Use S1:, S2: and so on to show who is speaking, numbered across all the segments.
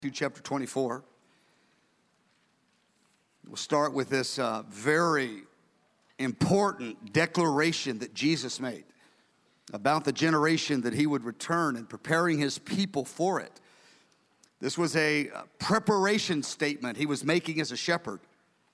S1: Chapter 24. We'll start with this very important declaration that Jesus made about the generation that he would return and preparing his people for it. This was a preparation statement he was making as a shepherd.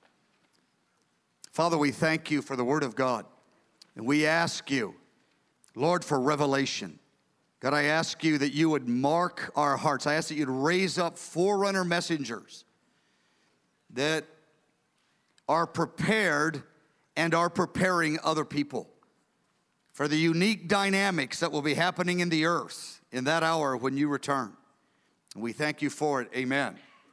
S1: Father, we thank you for the word of God, and we ask you, Lord, for revelation. God, I ask you that you would mark our hearts. I ask that you'd raise up forerunner messengers that are prepared and are preparing other people for the unique dynamics that will be happening in the earth in that hour when you return. And we thank you for it. Amen.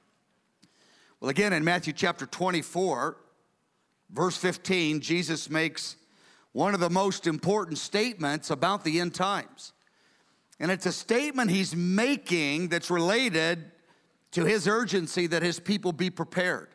S1: Well, again, in Matthew chapter 24, verse 15, Jesus makes one of the most important statements about the end times. And it's a statement he's making that's related to his urgency that his people be prepared.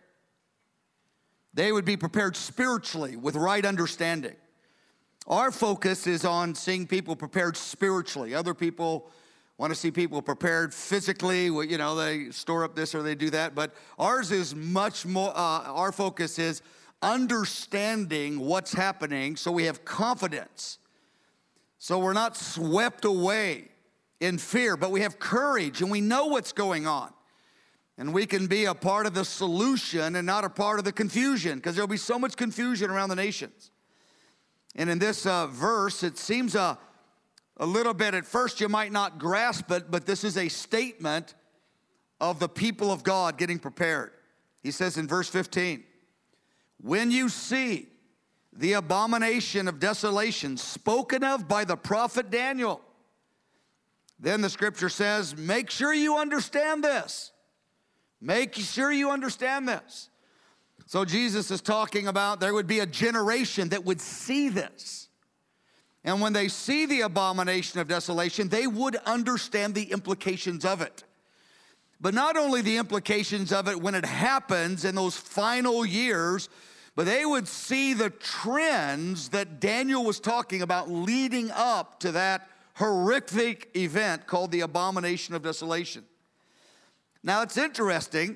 S1: They would be prepared spiritually with right understanding. Our focus is on seeing people prepared spiritually. Other people want to see people prepared physically. You know, they store up this or they do that. But ours is much more, our focus is understanding what's happening so we have confidence. So we're not swept away in fear, but we have courage and we know what's going on. And we can be a part of the solution and not a part of the confusion, because there'll be so much confusion around the nations. And in this verse, it seems a little bit, at first you might not grasp it, but this is a statement of the people of God getting prepared. He says in verse 15, when you see the abomination of desolation spoken of by the prophet Daniel, then the scripture says, make sure you understand this. Make sure you understand this. So Jesus is talking about there would be a generation that would see this. And when they see the abomination of desolation, they would understand the implications of it. But not only the implications of it when it happens in those final years, but they would see the trends that Daniel was talking about leading up to that horrific event called the abomination of desolation. Now, it's interesting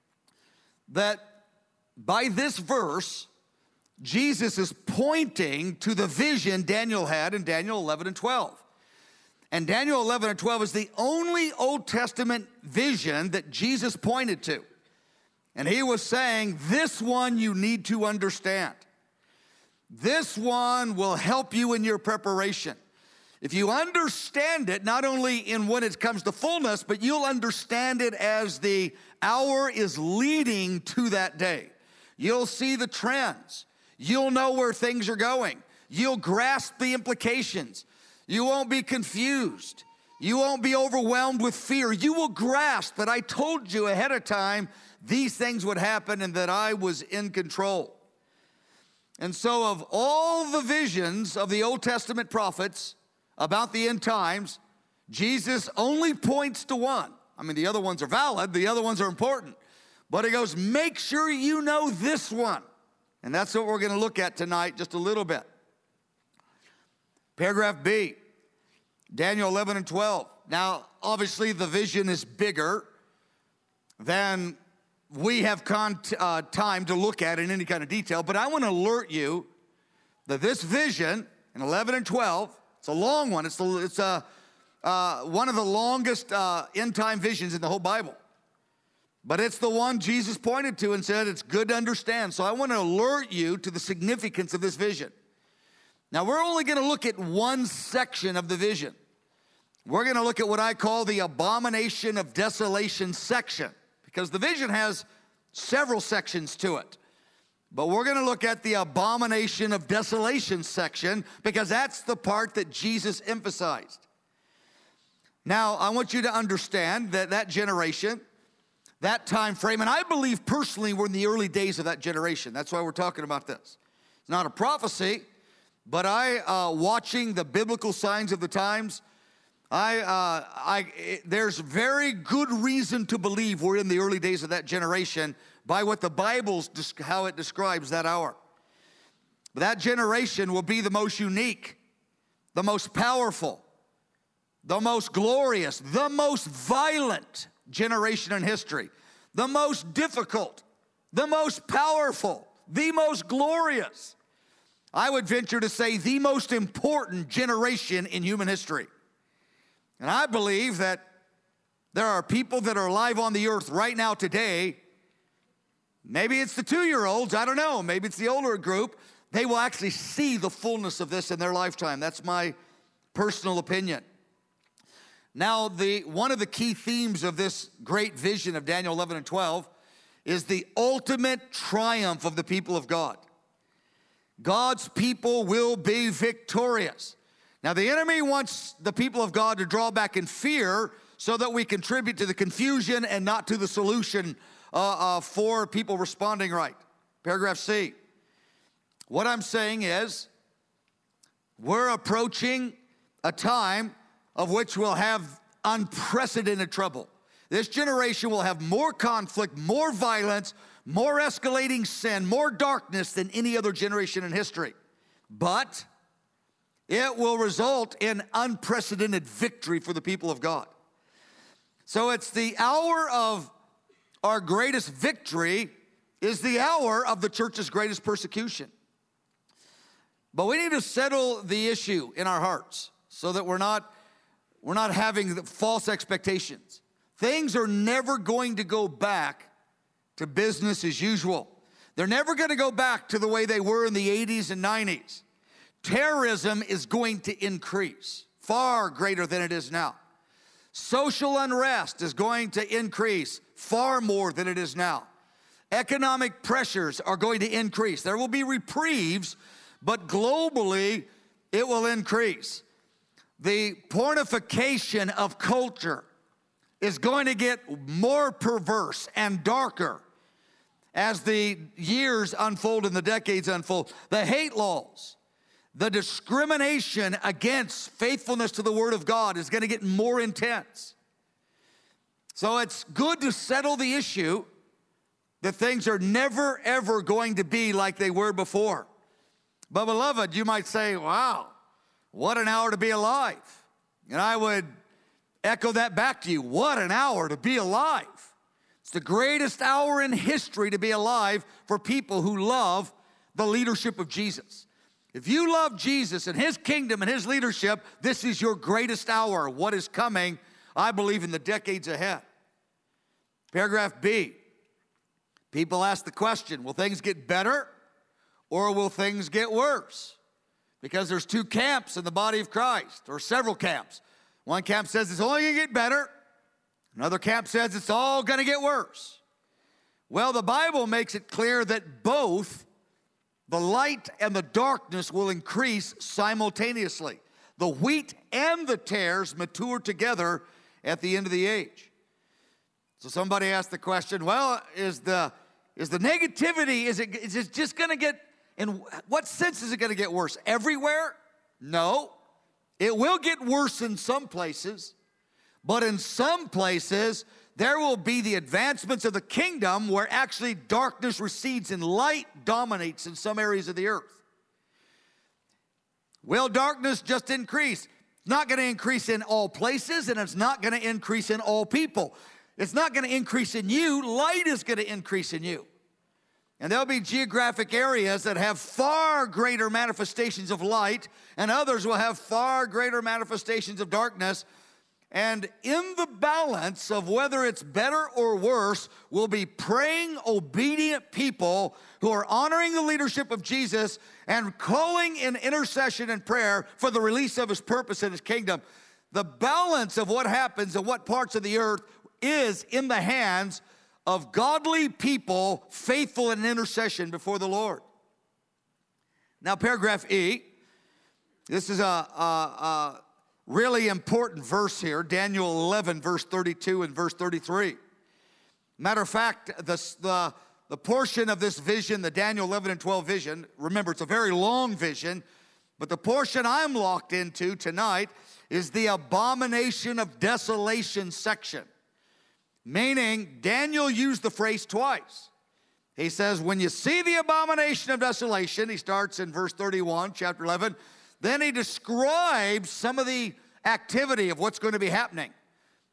S1: that by this verse, Jesus is pointing to the vision Daniel had in Daniel 11 and 12. And Daniel 11 and 12 is the only Old Testament vision that Jesus pointed to. And he was saying, this one you need to understand. This one will help you in your preparation. If you understand it, not only in when it comes to fullness, but you'll understand it as the hour is leading to that day. You'll see the trends. You'll know where things are going. You'll grasp the implications. You won't be confused. You won't be overwhelmed with fear. You will grasp that I told you ahead of time these things would happen and that I was in control. And so of all the visions of the Old Testament prophets about the end times, Jesus only points to one. I mean, the other ones are valid, the other ones are important. But he goes, make sure you know this one. And that's what we're going to look at tonight, just a little bit. Paragraph B, Daniel 11 and 12. Now, obviously, the vision is bigger than we have time to look at in any kind of detail. But I want to alert you that this vision in 11 and 12, it's a long one. It's one of the longest end-time visions in the whole Bible. But it's the one Jesus pointed to and said it's good to understand. So I want to alert you to the significance of this vision. Now, we're only going to look at one section of the vision. We're going to look at what I call the abomination of desolation section, because the vision has several sections to it. But we're going to look at the abomination of desolation section because that's the part that Jesus emphasized. Now, I want you to understand that that generation, that time frame, and I believe personally we're in the early days of that generation. That's why we're talking about this. It's not a prophecy, but watching the biblical signs of the times, there's very good reason to believe we're in the early days of that generation by what the Bible's, how it describes that hour. But that generation will be the most unique, the most powerful, the most glorious, the most violent generation in history, the most difficult, the most powerful, the most glorious. I would venture to say the most important generation in human history. And I believe that there are people that are alive on the earth right now today. Maybe it's the 2-year-olds, I don't know. Maybe it's the older group. They will actually see the fullness of this in their lifetime. That's my personal opinion. Now, one of the key themes of this great vision of Daniel 11 and 12 is the ultimate triumph of the people of God. God's people will be victorious. Now, the enemy wants the people of God to draw back in fear so that we contribute to the confusion and not to the solution for people responding right. Paragraph C. What I'm saying is we're approaching a time of which we'll have unprecedented trouble. This generation will have more conflict, more violence, more escalating sin, more darkness than any other generation in history. But it will result in unprecedented victory for the people of God. So it's the hour of our greatest victory is the hour of the church's greatest persecution. But we need to settle the issue in our hearts so that we're not having false expectations. Things are never going to go back to business as usual. They're never going to go back to the way they were in the 80s and 90s. Terrorism is going to increase, far greater than it is now. Social unrest is going to increase far more than it is now. Economic pressures are going to increase. There will be reprieves, but globally it will increase. The pornification of culture is going to get more perverse and darker as the years unfold and the decades unfold. The hate laws, the discrimination against faithfulness to the Word of God is going to get more intense. So it's good to settle the issue that things are never, ever going to be like they were before. But beloved, you might say, wow, what an hour to be alive. And I would echo that back to you. What an hour to be alive. It's the greatest hour in history to be alive for people who love the leadership of Jesus. If you love Jesus and His kingdom and His leadership, this is your greatest hour. What is coming, I believe, in the decades ahead. Paragraph B. People ask the question, will things get better or will things get worse? Because there's two camps in the body of Christ, or several camps. One camp says it's only going to get better. Another camp says it's all going to get worse. Well, the Bible makes it clear that both the light and the darkness will increase simultaneously. The wheat and the tares mature together at the end of the age. So somebody asked the question, well, is the negativity, is it just going to get, in what sense is it going to get worse? Everywhere? No. It will get worse in some places, but in some places, there will be the advancements of the kingdom where actually darkness recedes and light dominates in some areas of the earth. Will darkness just increase? It's not going to increase in all places, and it's not going to increase in all people. It's not going to increase in you. Light is going to increase in you. And there'll be geographic areas that have far greater manifestations of light, and others will have far greater manifestations of darkness. And in the balance of whether it's better or worse will be praying, obedient people who are honoring the leadership of Jesus and calling in intercession and prayer for the release of His purpose in His kingdom. The balance of what happens in what parts of the earth is in the hands of godly people faithful in intercession before the Lord. Now, paragraph E. This is a really important verse here, Daniel 11, verse 32 and verse 33. Matter of fact, the portion of this vision, the Daniel 11 and 12 vision, remember, it's a very long vision, but the portion I'm locked into tonight is the abomination of desolation section. Meaning, Daniel used the phrase twice. He says, when you see the abomination of desolation, he starts in verse 31, chapter 11, then he describes some of the activity of what's going to be happening.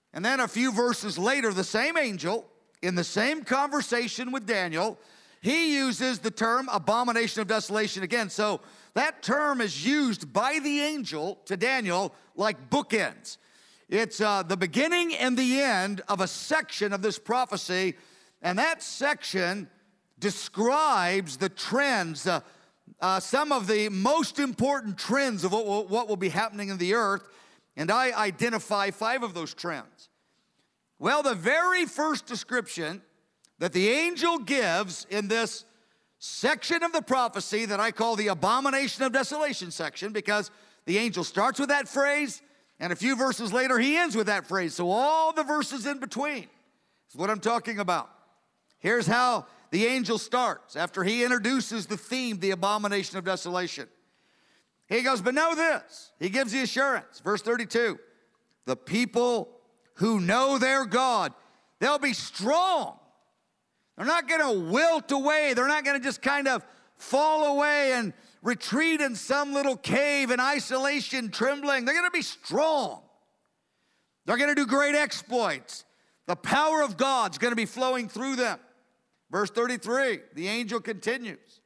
S1: And then a few verses later, the same angel, in the same conversation with Daniel, he uses the term abomination of desolation again. So that term is used by the angel to Daniel like bookends. It's the beginning and the end of a section of this prophecy, and that section describes the trends, some of the most important trends of what will be happening in the earth, and I identify 5 of those trends. Well, the very first description that the angel gives in this section of the prophecy that I call the abomination of desolation section, because the angel starts with that phrase, and a few verses later he ends with that phrase. So all the verses in between is what I'm talking about. Here's how the angel starts after he introduces the theme, the abomination of desolation. He goes, but know this. He gives the assurance. Verse 32, the people who know their God, they'll be strong. They're not going to wilt away. They're not going to just kind of fall away and retreat in some little cave in isolation, trembling. They're going to be strong. They're going to do great exploits. The power of God's going to be flowing through them. Verse 33, the angel continues.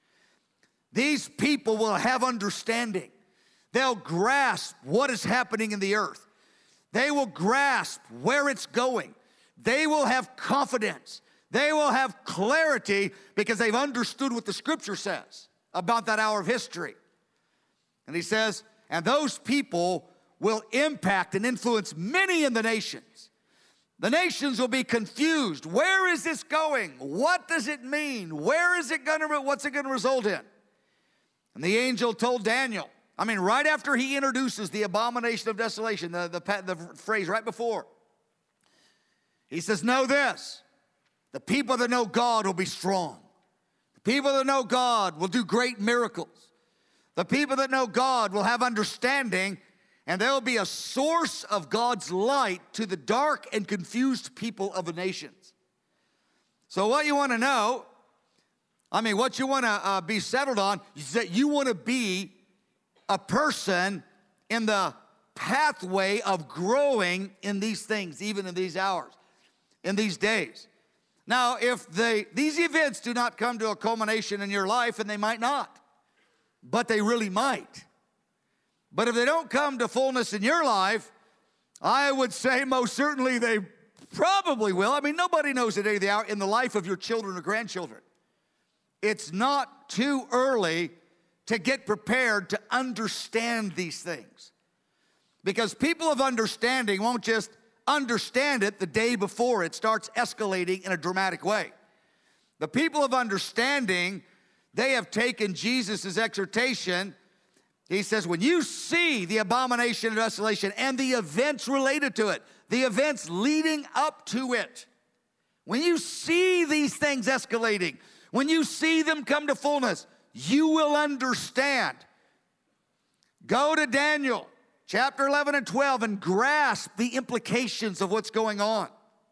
S1: These people will have understanding. They'll grasp what is happening in the earth. They will grasp where it's going. They will have confidence. They will have clarity because they've understood what the scripture says about that hour of history. And he says, and those people will impact and influence many in the nations. The nations will be confused. Where is this going? What does it mean? What's it going to result in? And the angel told Daniel, right after he introduces the abomination of desolation, the phrase right before, he says, know this, the people that know God will be strong. The people that know God will do great miracles. The people that know God will have understanding, and they'll be a source of God's light to the dark and confused people of the nations. So what you want to know, what you want to be settled on is that you want to be a person in the pathway of growing in these things, even in these hours, in these days. Now, if these events do not come to a culmination in your life, and they might not, but they really might. But if they don't come to fullness in your life, I would say most certainly they probably will. Nobody knows the day of the hour in the life of your children or grandchildren. It's not too early to get prepared to understand these things. Because people of understanding won't just understand it the day before it starts escalating in a dramatic way. The people of understanding, they have taken Jesus' exhortation. He says, when you see the abomination of desolation and the events related to it, the events leading up to it, when you see these things escalating, when you see them come to fullness, you will understand. Go to Daniel chapter 11 and 12 and grasp the implications of what's going on.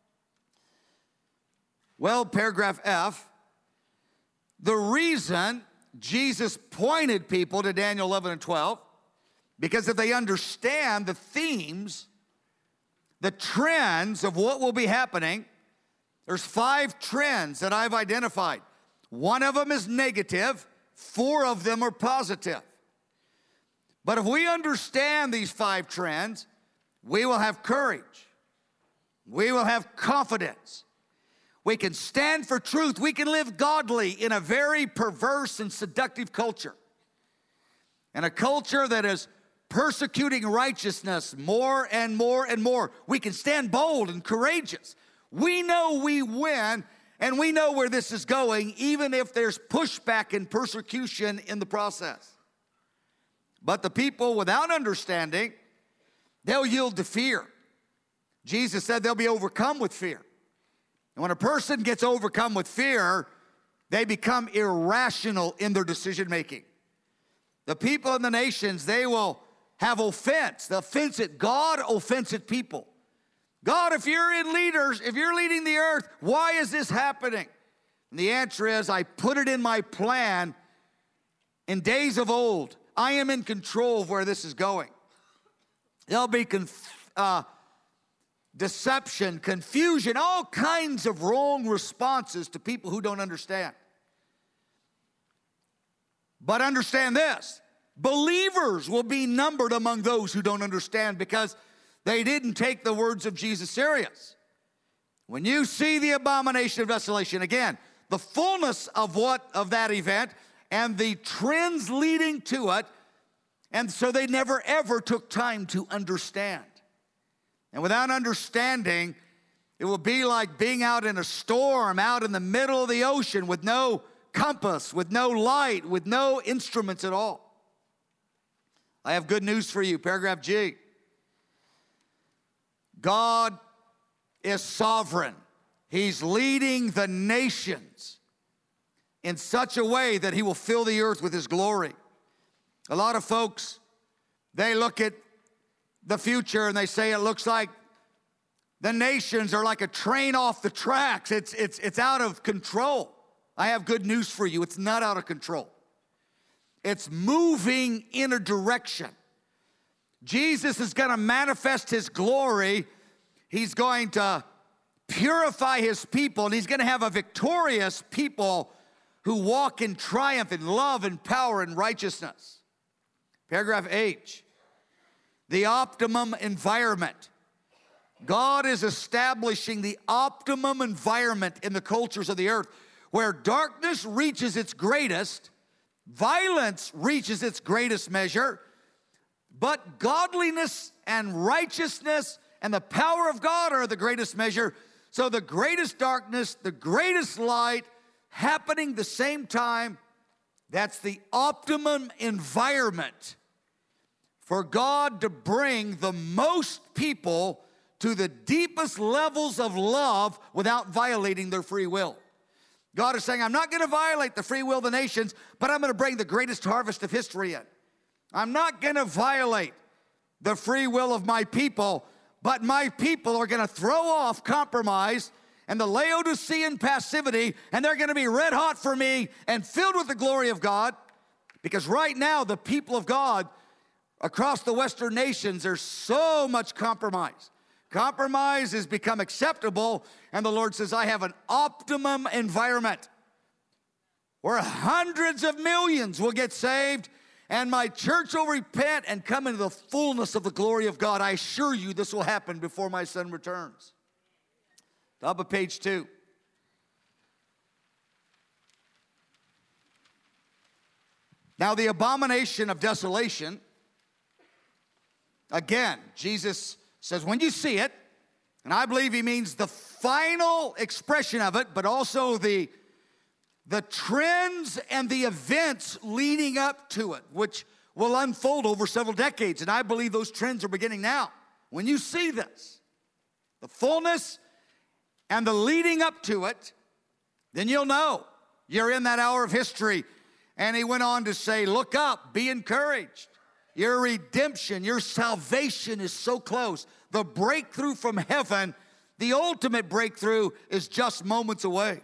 S1: Well, paragraph F, the reason Jesus pointed people to Daniel 11 and 12, because if they understand the themes, the trends of what will be happening, there's 5 trends that I've identified. One of them is negative, 4 of them are positive. But if we understand these 5 trends, we will have courage. We will have confidence. We can stand for truth. We can live godly in a very perverse and seductive culture. And a culture that is persecuting righteousness more and more and more. We can stand bold and courageous. We know we win, and we know where this is going, even if there's pushback and persecution in the process. But the people without understanding, they'll yield to fear. Jesus said they'll be overcome with fear. And when a person gets overcome with fear, they become irrational in their decision making. The people in the nations, they will have offense. They'll offense at God, offense at people. God, if you're leading the earth, why is this happening? And the answer is, I put it in my plan in days of old. I am in control of where this is going. They'll be deception, confusion, all kinds of wrong responses to people who don't understand. But understand this, believers will be numbered among those who don't understand because they didn't take the words of Jesus serious. When you see the abomination of desolation, again, the fullness of that event and the trends leading to it, and so they never ever took time to understand. And without understanding, it will be like being out in a storm, out in the middle of the ocean with no compass, with no light, with no instruments at all. I have good news for you, paragraph G. God is sovereign. He's leading the nations in such a way that he will fill the earth with his glory. A lot of folks, they look at the future and they say it looks like the nations are like a train off the tracks. It's out of control. I have good news for you. It's not out of control. It's moving in a direction. Jesus is going to manifest his glory. He's going to purify his people, and he's going to have a victorious people who walk in triumph, in love, and power, and righteousness. Paragraph H, the optimum environment. God is establishing the optimum environment in the cultures of the earth where darkness reaches its greatest, violence reaches its greatest measure, but godliness and righteousness and the power of God are the greatest measure. So the greatest darkness, the greatest light happening the same time, that's the optimum environment for God to bring the most people to the deepest levels of love without violating their free will. God is saying, I'm not going to violate the free will of the nations, but I'm going to bring the greatest harvest of history in. I'm not going to violate the free will of my people, but my people are going to throw off compromise and the Laodicean passivity, and they're going to be red hot for me and filled with the glory of God. Because right now, the people of God across the Western nations, there's so much compromise. Compromise has become acceptable, and the Lord says, I have an optimum environment where hundreds of millions will get saved, and my church will repent and come into the fullness of the glory of God. I assure you this will happen before my son returns. Top of page 2. Now, the abomination of desolation, again, Jesus says, when you see it, and I believe he means the final expression of it, but also the trends and the events leading up to it, which will unfold over several decades. And I believe those trends are beginning now. When you see this, the fullness and the leading up to it, then you'll know you're in that hour of history. And he went on to say, look up, be encouraged. Your redemption, your salvation is so close. The breakthrough from heaven, the ultimate breakthrough, is just moments away.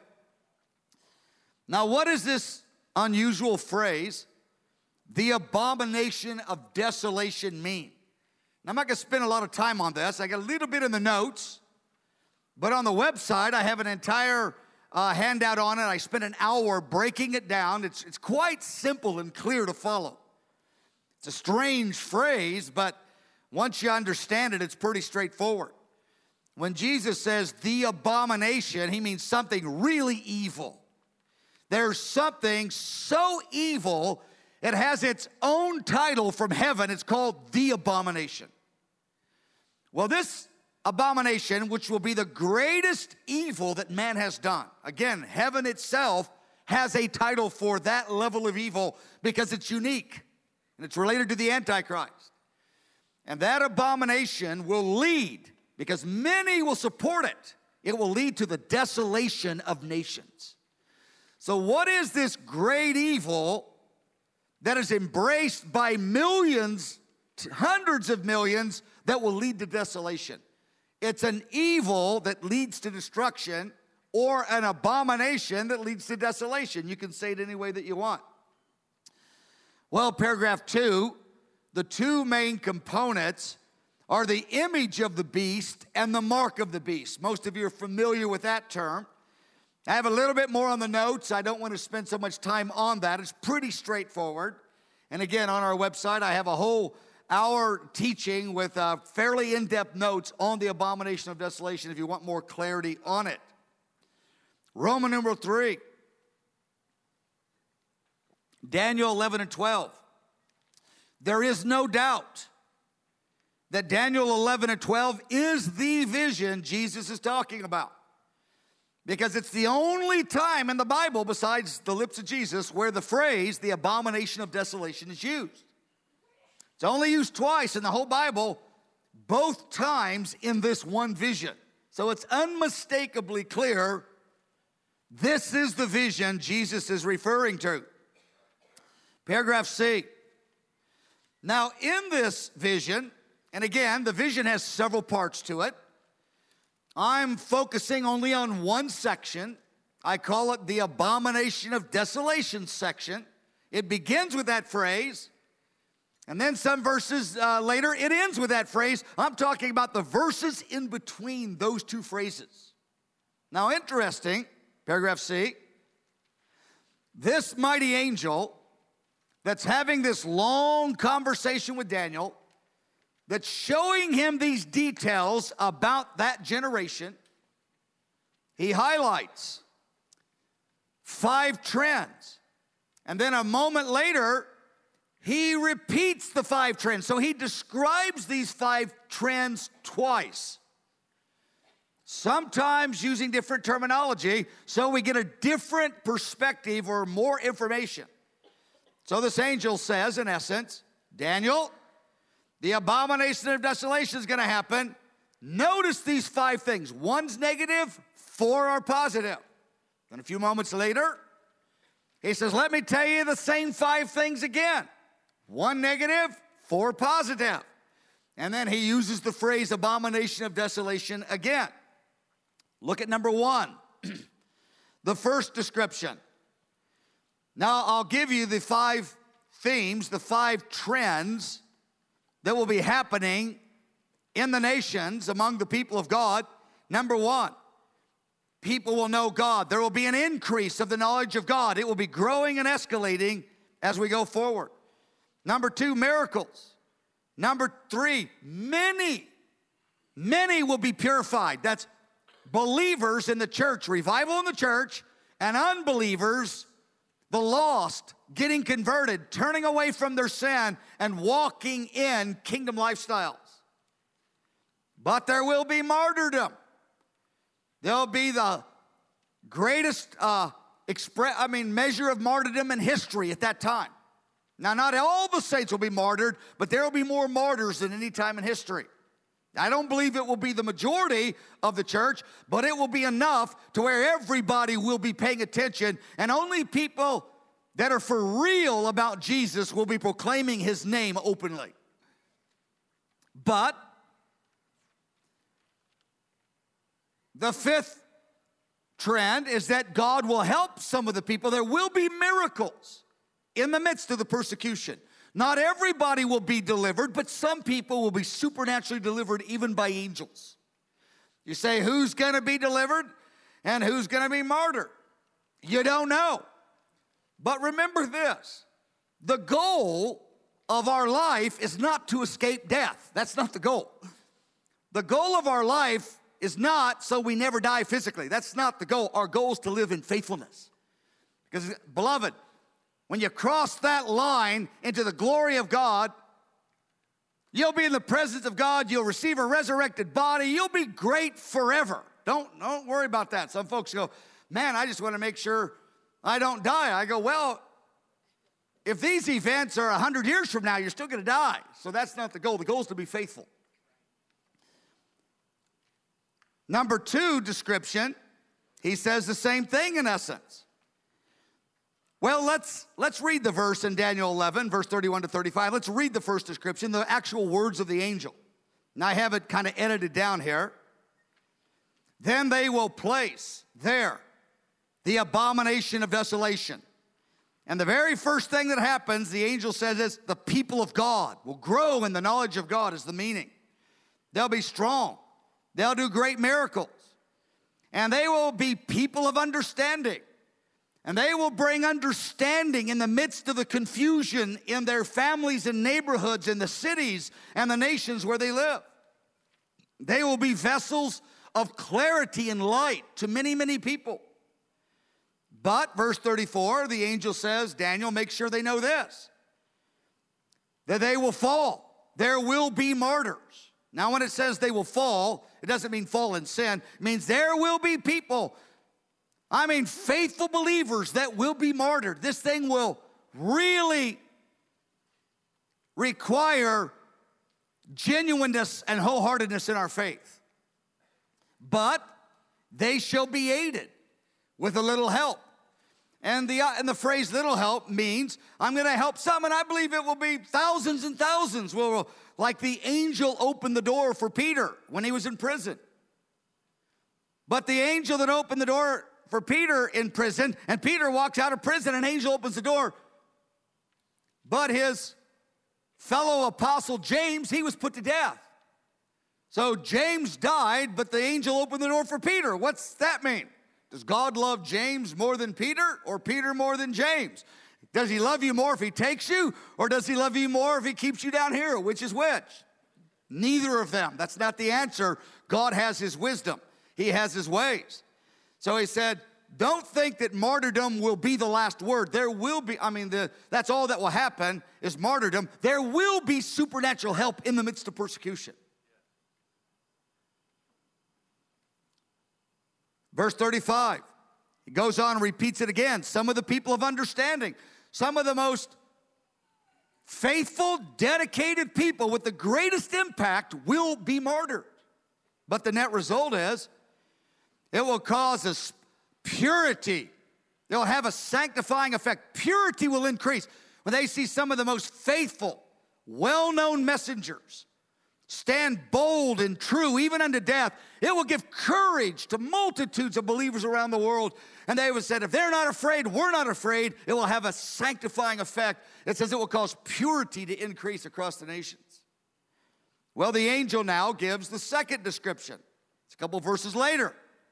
S1: Now, what does this unusual phrase, the abomination of desolation, mean? Now, I'm not going to spend a lot of time on this. I got a little bit in the notes, but on the website, I have an entire handout on it. I spent an hour breaking it down. It's quite simple and clear to follow. It's a strange phrase, but once you understand it, it's pretty straightforward. When Jesus says the abomination, he means something really evil. There's something so evil, it has its own title from heaven. It's called the abomination. Well, this abomination, which will be the greatest evil that man has done. Again, heaven itself has a title for that level of evil because it's unique and it's related to the Antichrist. And that abomination will lead, because many will support it, it will lead to the desolation of nations. So what is this great evil that is embraced by millions, hundreds of millions, that will lead to desolation? It's an evil that leads to destruction, or an abomination that leads to desolation. You can say it any way that you want. Well, paragraph 2, the two main components are the image of the beast and the mark of the beast. Most of you are familiar with that term. I have a little bit more on the notes. I don't want to spend so much time on that. It's pretty straightforward. And again, on our website, I have a whole hour teaching with fairly in-depth notes on the abomination of desolation if you want more clarity on it. Roman numeral 3. Daniel 11 and 12. There is no doubt that Daniel 11 and 12 is the vision Jesus is talking about. Because it's the only time in the Bible, besides the lips of Jesus, where the phrase, the abomination of desolation, is used. It's only used twice in the whole Bible, both times in this one vision. So it's unmistakably clear this is the vision Jesus is referring to. Paragraph C. Now, in this vision, and again, the vision has several parts to it. I'm focusing only on one section. I call it the abomination of desolation section. It begins with that phrase, and then some verses later, it ends with that phrase. I'm talking about the verses in between those two phrases. Now, interesting, paragraph C, this mighty angel that's having this long conversation with Daniel, that's showing him these details about that generation, he highlights 5 trends. And then a moment later, he repeats the 5 trends. So he describes these 5 trends twice. Sometimes using different terminology, so we get a different perspective or more information. So this angel says, in essence, Daniel, the abomination of desolation is going to happen. Notice these 5 things. 1's negative, 4 are positive. Then a few moments later, he says, let me tell you the same 5 things again. 1 negative, 4 positive. And then he uses the phrase abomination of desolation again. Look at number 1, the first description. Now, I'll give you the 5 themes, the 5 trends that will be happening in the nations among the people of God. Number 1, people will know God. There will be an increase of the knowledge of God. It will be growing and escalating as we go forward. Number 2, miracles. Number 3, many will be purified. That's believers in the church, revival in the church, and unbelievers, the lost, getting converted, turning away from their sin, and walking in kingdom lifestyles. But there will be martyrdom. There'll be the greatest measure of martyrdom in history at that time. Now, not all the saints will be martyred, but there will be more martyrs than any time in history. I don't believe it will be the majority of the church, but it will be enough to where everybody will be paying attention, and only people that are for real about Jesus will be proclaiming his name openly. But the 5th trend is that God will help some of the people. There will be miracles in the midst of the persecution. Not everybody will be delivered, but some people will be supernaturally delivered even by angels. You say, who's going to be delivered and who's going to be martyred? You don't know. But remember this, the goal of our life is not to escape death. That's not the goal. The goal of our life is not so we never die physically. That's not the goal. Our goal is to live in faithfulness. Because, beloved, when you cross that line into the glory of God, you'll be in the presence of God. You'll receive a resurrected body. You'll be great forever. Don't worry about that. Some folks go, man, I just want to make sure I don't die. I go, well, if these events are 100 years from now, you're still going to die. So that's not the goal. The goal is to be faithful. Number 2 description, he says the same thing in essence. Well, let's read the verse in Daniel 11, verse 31 to 35. Let's read the first description, the actual words of the angel. Now, I have it kind of edited down here. Then they will place there the abomination of desolation. And the very first thing that happens, the angel says, is the people of God will grow in the knowledge of God is the meaning. They'll be strong. They'll do great miracles. And they will be people of understanding. And they will bring understanding in the midst of the confusion in their families and neighborhoods, in the cities and the nations where they live. They will be vessels of clarity and light to many, many people. But, verse 34, the angel says, Daniel, make sure they know this, that they will fall. There will be martyrs. Now, when it says they will fall, it doesn't mean fall in sin. It means there will be people, faithful believers that will be martyred. This thing will really require genuineness and wholeheartedness in our faith. But they shall be aided with a little help. And the phrase little help means I'm going to help some, and I believe it will be thousands and thousands. Like the angel opened the door for Peter when he was in prison. But the angel that opened the door for Peter in prison, and Peter walks out of prison, an angel opens the door. But his fellow apostle James, he was put to death. So James died, but the angel opened the door for Peter. What's that mean? Does God love James more than Peter, or Peter more than James? Does he love you more if he takes you, or does he love you more if he keeps you down here? Which is which? Neither of them. That's not the answer. God has his wisdom. He has his ways. So he said, don't think that martyrdom will be the last word. There will be, that's all that will happen is martyrdom. There will be supernatural help in the midst of persecution. Verse 35, he goes on and repeats it again. Some of the people of understanding, some of the most faithful, dedicated people with the greatest impact will be martyred. But the net result is it will cause us purity. It will have a sanctifying effect. Purity will increase when they see some of the most faithful, well-known messengers stand bold and true, even unto death. It will give courage to multitudes of believers around the world. And they would say, if they're not afraid, we're not afraid. It will have a sanctifying effect. It says it will cause purity to increase across the nations. Well, the angel now gives the second description. It's a couple verses later.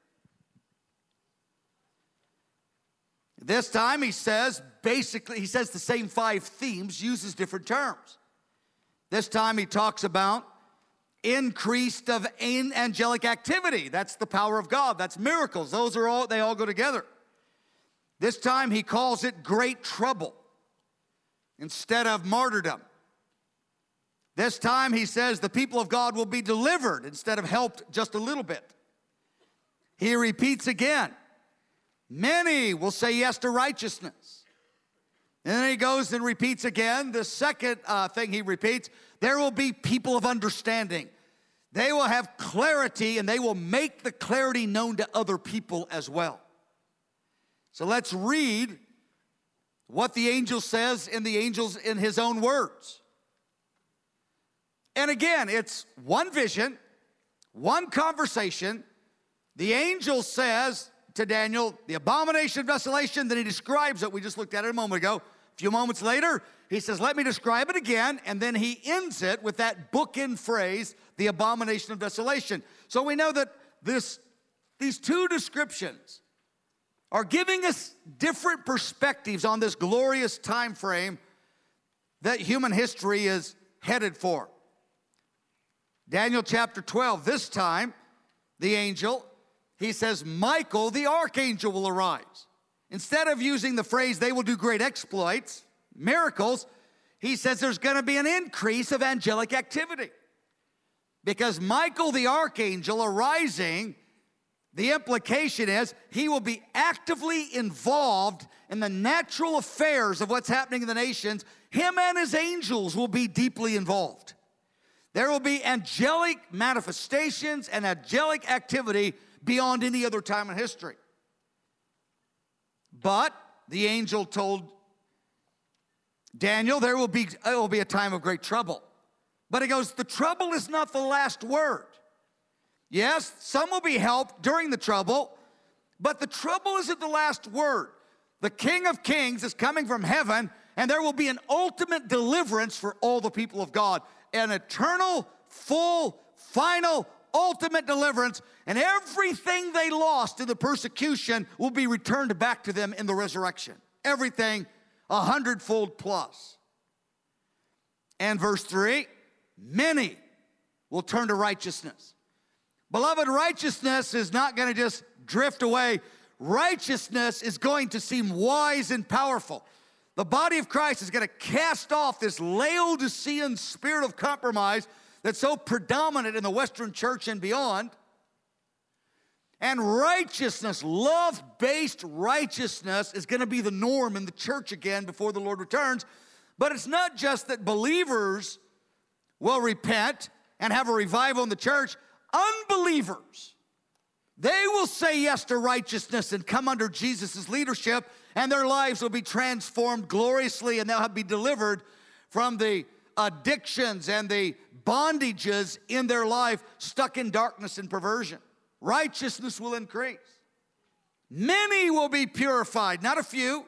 S1: This time he says the same 5 themes, uses different terms. This time he talks about increased of angelic activity. That's the power of God. That's miracles. They all go together. This time he calls it great trouble instead of martyrdom. This time he says the people of God will be delivered instead of helped just a little bit. He repeats again, many will say yes to righteousness. And then he goes and repeats again. The second thing he repeats, there will be people of understanding. They will have clarity, and they will make the clarity known to other people as well. So let's read what the angel says in his own words. And again, it's one vision, one conversation. The angel says to Daniel, the abomination of desolation, then he describes it. We just looked at it a moment ago. A few moments later, he says, let me describe it again, and then he ends it with that bookend phrase, the abomination of desolation. So we know that these two descriptions are giving us different perspectives on this glorious time frame that human history is headed for. Daniel chapter 12, this time, the angel, he says, Michael, the archangel, will arise. Instead of using the phrase, they will do great exploits, miracles, he says there's going to be an increase of angelic activity. Because Michael, the archangel, arising, the implication is he will be actively involved in the natural affairs of what's happening in the nations. Him and his angels will be deeply involved. There will be angelic manifestations and angelic activity beyond any other time in history. But the angel told Daniel, it will be a time of great trouble. But he goes, the trouble is not the last word. Yes, some will be helped during the trouble, but the trouble isn't the last word. The King of Kings is coming from heaven, and there will be an ultimate deliverance for all the people of God. An eternal, full, final, ultimate deliverance, and everything they lost in the persecution will be returned back to them in the resurrection. Everything 100-fold plus. And verse 3, many will turn to righteousness. Beloved, righteousness is not going to just drift away. Righteousness is going to seem wise and powerful. The body of Christ is going to cast off this Laodicean spirit of compromise that's so predominant in the Western church and beyond. And righteousness, love-based righteousness, is going to be the norm in the church again before the Lord returns. But it's not just that believers will repent and have a revival in the church. Unbelievers, they will say yes to righteousness and come under Jesus' leadership, and their lives will be transformed gloriously, and they'll be delivered from the addictions and the bondages in their life, stuck in darkness and perversion. Righteousness will increase. Many will be purified, not a few.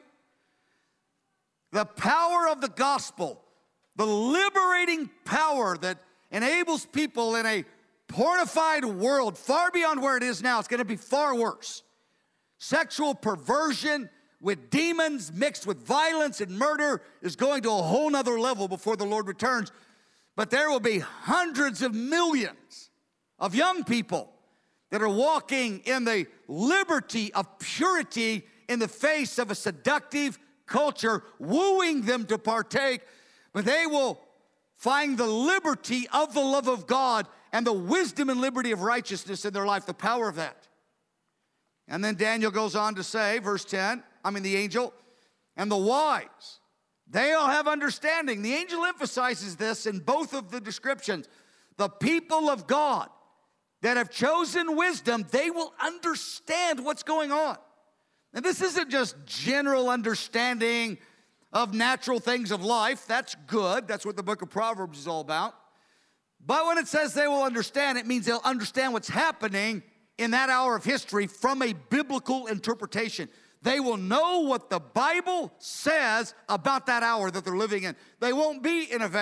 S1: The power of the gospel, the liberating power that enables people in a pornified world, far beyond where it is now, it's going to be far worse. Sexual perversion with demons mixed with violence and murder is going to a whole nother level before the Lord returns. But there will be hundreds of millions of young people that are walking in the liberty of purity in the face of a seductive culture, wooing them to partake, but they will find the liberty of the love of God and the wisdom and liberty of righteousness in their life, the power of that. And then Daniel goes on to say, verse 10, the angel, and the wise, they'll have understanding. The angel emphasizes this in both of the descriptions. The people of God that have chosen wisdom, they will understand what's going on. And this isn't just general understanding of natural things of life. That's good. That's what the book of Proverbs is all about. But when it says they will understand, it means they'll understand what's happening in that hour of history from a biblical interpretation. They will know what the Bible says about that hour that they're living in. They won't be in a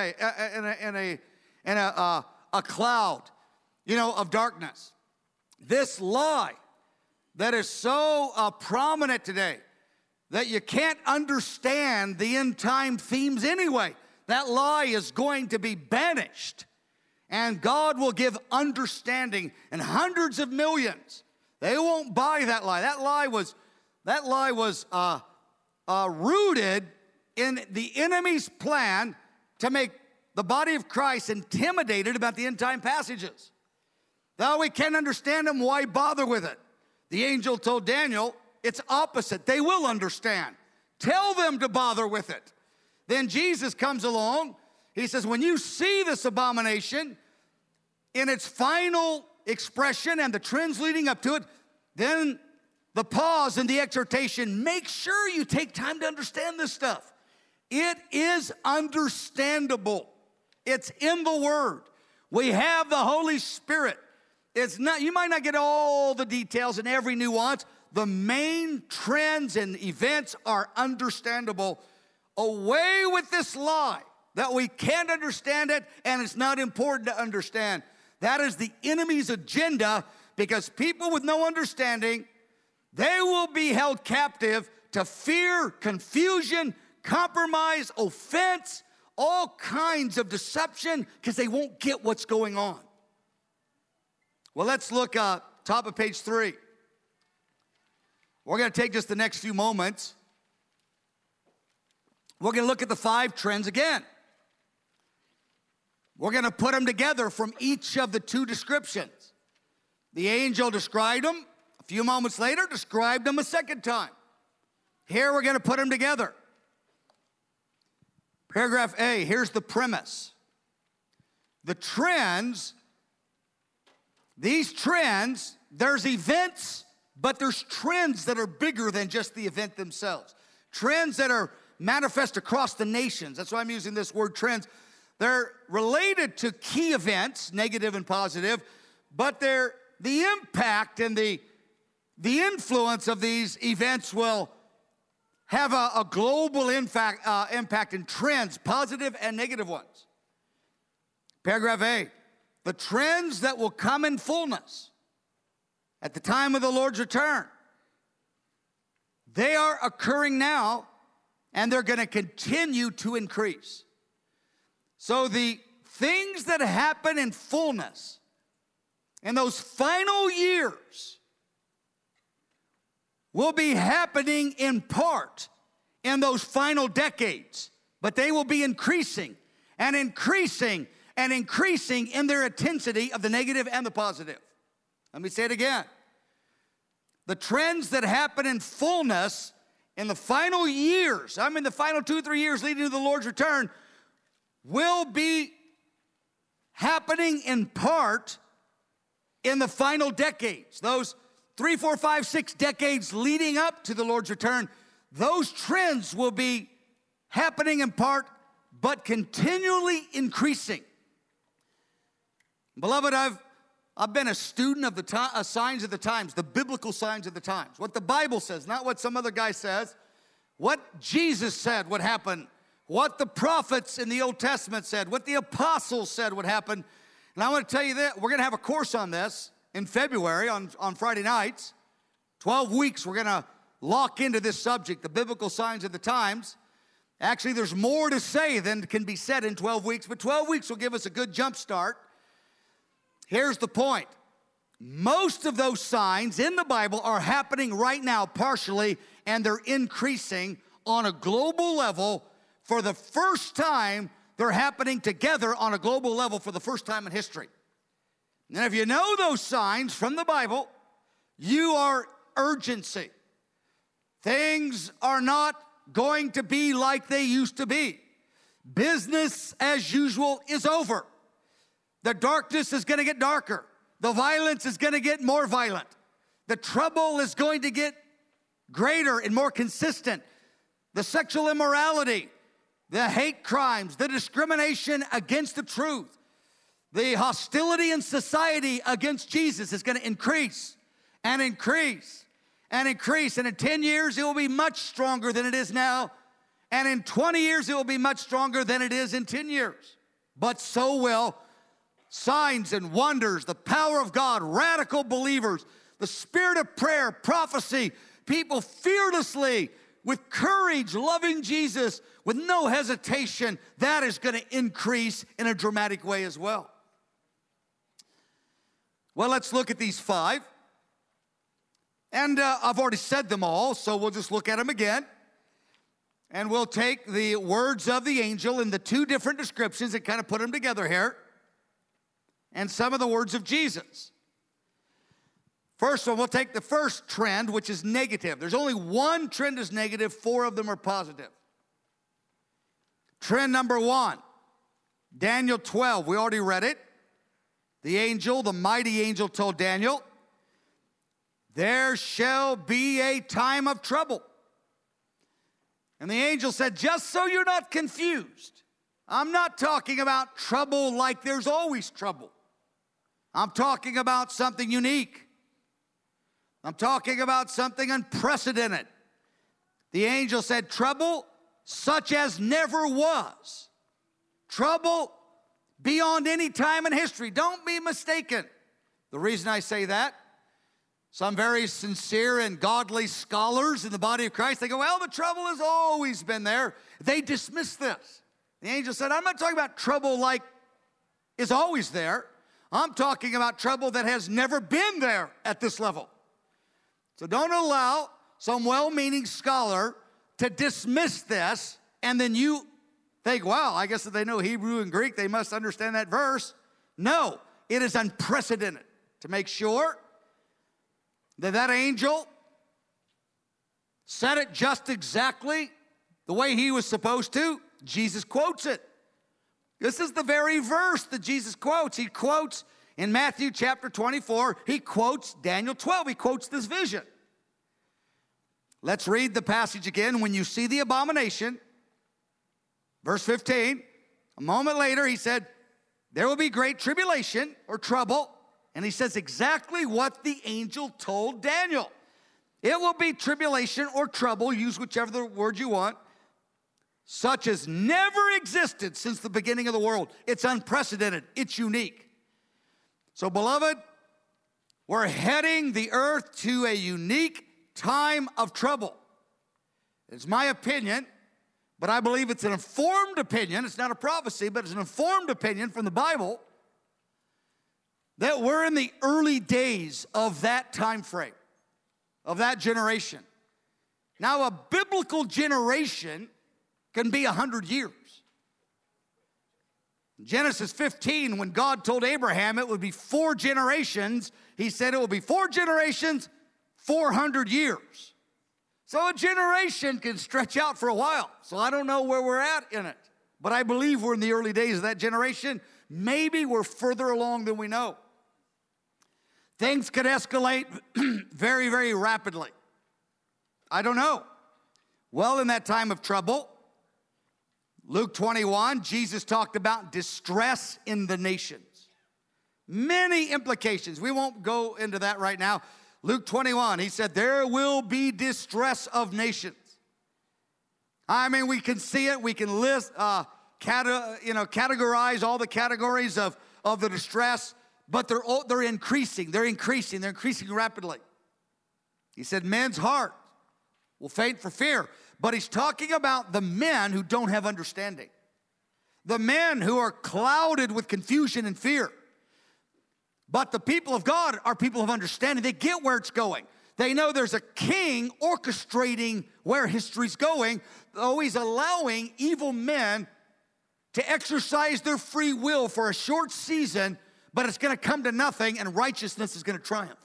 S1: cloud, of darkness. This lie that is so prominent today that you can't understand the end time themes anyway, that lie is going to be banished. And God will give understanding, and hundreds of millions, they won't buy that lie. That lie was rooted in the enemy's plan to make the body of Christ intimidated about the end time passages. Though we can't understand them, why bother with it? The angel told Daniel, it's opposite. They will understand. Tell them to bother with it. Then Jesus comes along. He says, when you see this abomination in its final expression and the trends leading up to it, then the pause and the exhortation, make sure you take time to understand this stuff. It is understandable. It's in the Word. We have the Holy Spirit. It's not, you might not get all the details and every nuance. The main trends and events are understandable. Away with this lie that we can't understand it and it's not important to understand. That is the enemy's agenda, because people with no understanding, they will be held captive to fear, confusion, compromise, offense, all kinds of deception, because they won't get what's going on. Well, let's look top of page 3. We're going to take just the next few moments. We're going to look at the 5 trends again. We're going to put them together from each of the 2 descriptions. The angel described them. A few moments later, described them a second time. Here we're going to put them together. Paragraph A, here's the premise. The trends, these trends, there's events, but there's trends that are bigger than just the event themselves. Trends that are manifest across the nations. That's why I'm using this word trends. They're related to key events, negative and positive, but the impact and the influence of these events will have a global impact in trends, positive and negative ones. Paragraph A, the trends that will come in fullness at the time of the Lord's return, they are occurring now, and they're going to continue to increase. So the things that happen in fullness in those final years will be happening in part in those final decades, but they will be increasing and increasing and increasing in their intensity of the negative and the positive. Let me say it again. The trends that happen in fullness in the final years, the final 2 or 3 years leading to the Lord's return, will be happening in part in the final decades. Those 3, 4, 5, 6 decades leading up to the Lord's return, those trends will be happening in part, but continually increasing. Beloved, I've been a student of the signs of the times, the biblical signs of the times. What the Bible says, not what some other guy says. What Jesus said would happen. What the prophets in the Old Testament said. What the apostles said would happen. And I want to tell you that we're going to have a course on this in February on Friday nights. 12 weeks we're going to lock into this subject, the biblical signs of the times. Actually, there's more to say than can be said in 12 weeks, but 12 weeks will give us a good jump start. Here's the point. Most of those signs in the Bible are happening right now partially, and they're increasing on a global level for the first time. They're happening together on a global level for the first time in history. And if you know those signs from the Bible, you are urgency. Things are not going to be like they used to be. Business as usual is over. The darkness is going to get darker. The violence is going to get more violent. The trouble is going to get greater and more consistent. The sexual immorality, the hate crimes, the discrimination against the truth, the hostility in society against Jesus is going to increase and increase and increase. And in 10 years, it will be much stronger than it is now. And in 20 years, it will be much stronger than it is in 10 years. But so will signs and wonders, the power of God, radical believers, the spirit of prayer, prophecy, people fearlessly, with courage, loving Jesus, with no hesitation. That is going to increase in a dramatic way as well. Well, let's look at these 5. And I've already said them all, so we'll just look at them again. And we'll take the words of the angel in the 2 different descriptions and kind of put them together here. And some of the words of Jesus. First one, we'll take the first trend, which is negative. There's only one trend is negative, 4 of them are positive. Trend number 1, Daniel 12, we already read it. The angel, the mighty angel told Daniel, there shall be a time of trouble. And the angel said, just so you're not confused, I'm not talking about trouble like there's always trouble. I'm talking about something unique. I'm talking about something unprecedented. The angel said, trouble such as never was. Trouble beyond any time in history. Don't be mistaken. The reason I say that, some very sincere and godly scholars in the body of Christ, they go, well, the trouble has always been there. They dismiss this. The angel said, I'm not talking about trouble like is always there. I'm talking about trouble that has never been there at this level. So don't allow some well-meaning scholar to dismiss this, and then you think, wow, I guess if they know Hebrew and Greek, they must understand that verse. No, it is unprecedented. To make sure that that angel said it just exactly the way he was supposed to, Jesus quotes it. This is the very verse that Jesus quotes. He quotes in Matthew chapter 24, he quotes Daniel 12. He quotes this vision. Let's read the passage again. When you see the abomination, verse 15, a moment later he said, there will be great tribulation or trouble. And he says exactly what the angel told Daniel. It will be tribulation or trouble, use whichever word you want, such as never existed since the beginning of the world. It's unprecedented. It's unique. So, beloved, we're heading the earth to a unique time of trouble. It's my opinion, but I believe it's an informed opinion. It's not a prophecy, but it's an informed opinion from the Bible that we're in the early days of that time frame, of that generation. Now, a biblical generation can be 100 years. In Genesis 15, when God told Abraham it would be 4 generations, he said it will be 4 generations, 400 years. So a generation can stretch out for a while. So I don't know where we're at in it, but I believe we're in the early days of that generation. Maybe we're further along than we know. Things could escalate very, very rapidly. I don't know. Well, in that time of trouble, Luke 21, Jesus talked about distress in the nations. Many implications. We won't go into that right now. Luke 21, he said, there will be distress of nations. I mean, we can see it. We can list, categorize all the categories of the distress, but they're increasing. They're increasing rapidly. He said, men's heart will faint for fear. But he's talking about the men who don't have understanding. The men who are clouded with confusion and fear. But the people of God are people of understanding. They get where it's going. They know there's a king orchestrating where history's going, though he's allowing evil men to exercise their free will for a short season, but it's going to come to nothing, and righteousness is going to triumph.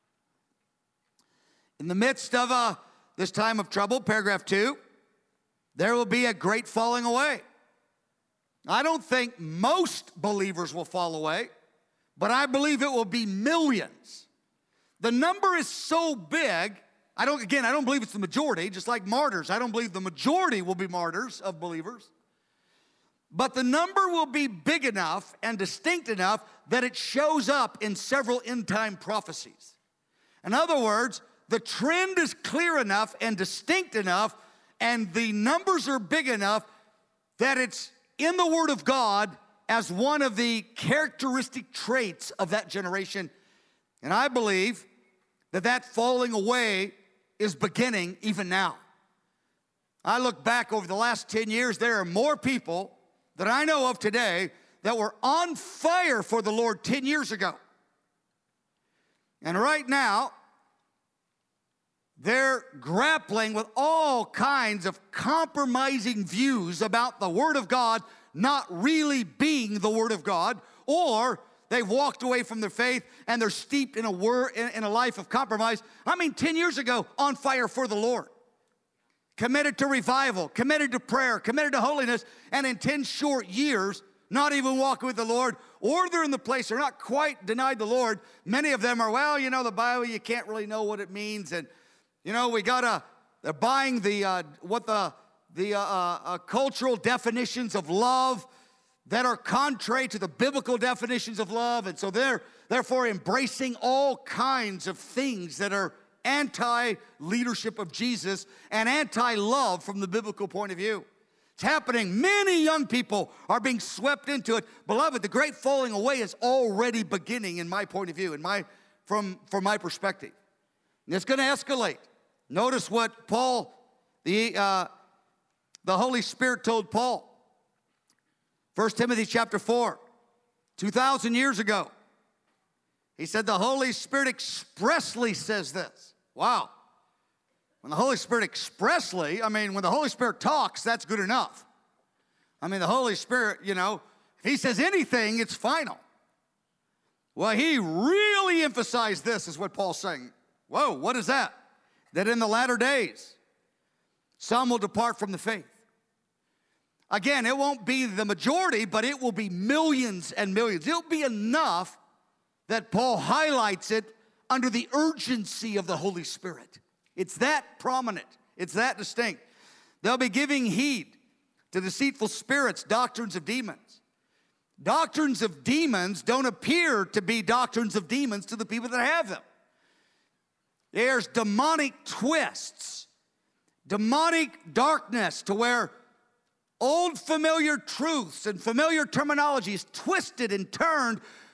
S1: In the midst of this time of trouble, paragraph 2, there will be a great falling away. I don't think most believers will fall away, but I believe it will be millions. The number is so big, I don't believe it's the majority, just like martyrs. I don't believe the majority will be martyrs of believers. But the number will be big enough and distinct enough that it shows up in several end-time prophecies. In other words, the trend is clear enough and distinct enough, and the numbers are big enough that it's in the Word of God as one of the characteristic traits of that generation. And I believe that falling away is beginning even now. I look back over the last 10 years, there are more people that I know of today that were on fire for the Lord 10 years ago. And right now, they're grappling with all kinds of compromising views about the Word of God not really being the Word of God, or they've walked away from their faith and they're steeped in a life of compromise. I mean, 10 years ago, on fire for the Lord. Committed to revival, committed to prayer, committed to holiness, and in 10 short years, not even walking with the Lord, or they're in the place, they're not quite denied the Lord. Many of them are, well, you know, the Bible, you can't really know what it means, and you know, they're buying the cultural definitions of love that are contrary to the biblical definitions of love. And so they're therefore embracing all kinds of things that are anti-leadership of Jesus and anti-love from the biblical point of view. It's happening. Many young people are being swept into it. Beloved, the great falling away is already beginning in my point of view, from my perspective. And it's going to escalate. Notice what Paul, the Holy Spirit told Paul. 1 Timothy chapter 4, 2,000 years ago. He said the Holy Spirit expressly says this. Wow. When the Holy Spirit expressly, when the Holy Spirit talks, that's good enough. The Holy Spirit, if he says anything, it's final. Well, he really emphasized this, is what Paul's saying. Whoa, what is that? That in the latter days, some will depart from the faith. Again, it won't be the majority, but it will be millions and millions. It'll be enough that Paul highlights it under the urgency of the Holy Spirit. It's that prominent. It's that distinct. They'll be giving heed to deceitful spirits, doctrines of demons. Doctrines of demons don't appear to be doctrines of demons to the people that have them. There's demonic twists, demonic darkness to where old familiar truths and familiar terminology is twisted and turned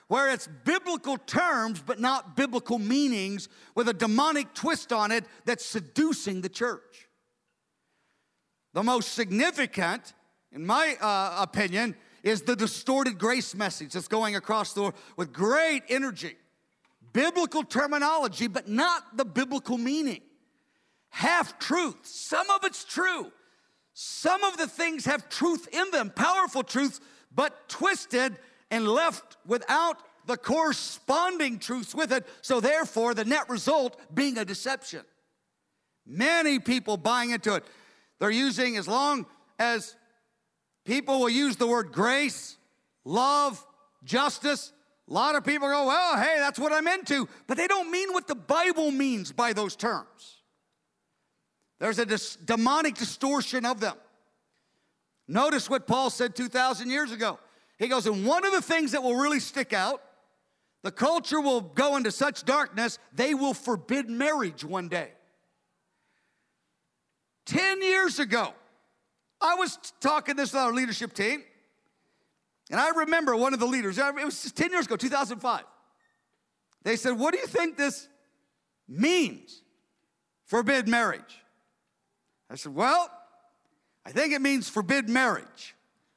S1: where it's biblical terms but not biblical meanings with a demonic twist on it that's seducing the church. The most significant, in my opinion, is the distorted grace message that's going across the world with great energy. Biblical terminology, but not the biblical meaning. Half-truth. Some of it's true. Some of the things have truth in them, powerful truths, but twisted and left without the corresponding truths with it, so therefore the net result being a deception. Many people buying into it. They're using, as long as people will use the word grace, love, justice, a lot of people go, well, hey, that's what I'm into, but they don't mean what the Bible means by those terms. There's a demonic distortion of them. Notice what Paul said 2,000 years ago. He goes, and one of the things that will really stick out, the culture will go into such darkness, they will forbid marriage one day. 10 years ago, I was talking this with our leadership team, and I remember one of the leaders, it was just 10 years ago, 2005. They said, what do you think this means, forbid marriage? I said, well, I think it means forbid marriage.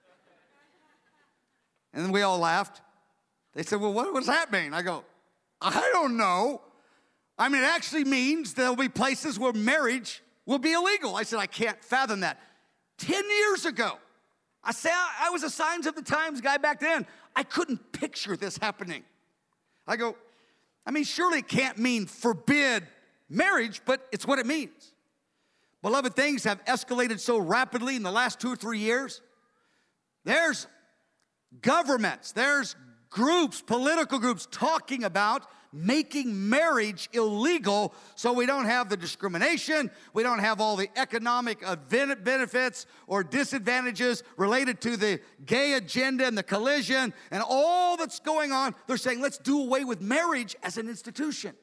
S1: And then we all laughed. They said, well, what does that mean? I go, I don't know. I mean, it actually means there'll be places where marriage will be illegal. I said, I can't fathom that. 10 years ago, I said, I was a Signs of the Times guy back then. I couldn't picture this happening. I go, I mean, surely it can't mean forbid marriage, but it's what it means. Beloved, things have escalated so rapidly in the last 2 or 3 years. There's governments, there's groups, political groups talking about making marriage illegal so we don't have the discrimination, we don't have all the economic benefits or disadvantages related to the gay agenda and the collision and all that's going on. They're saying, let's do away with marriage as an institution.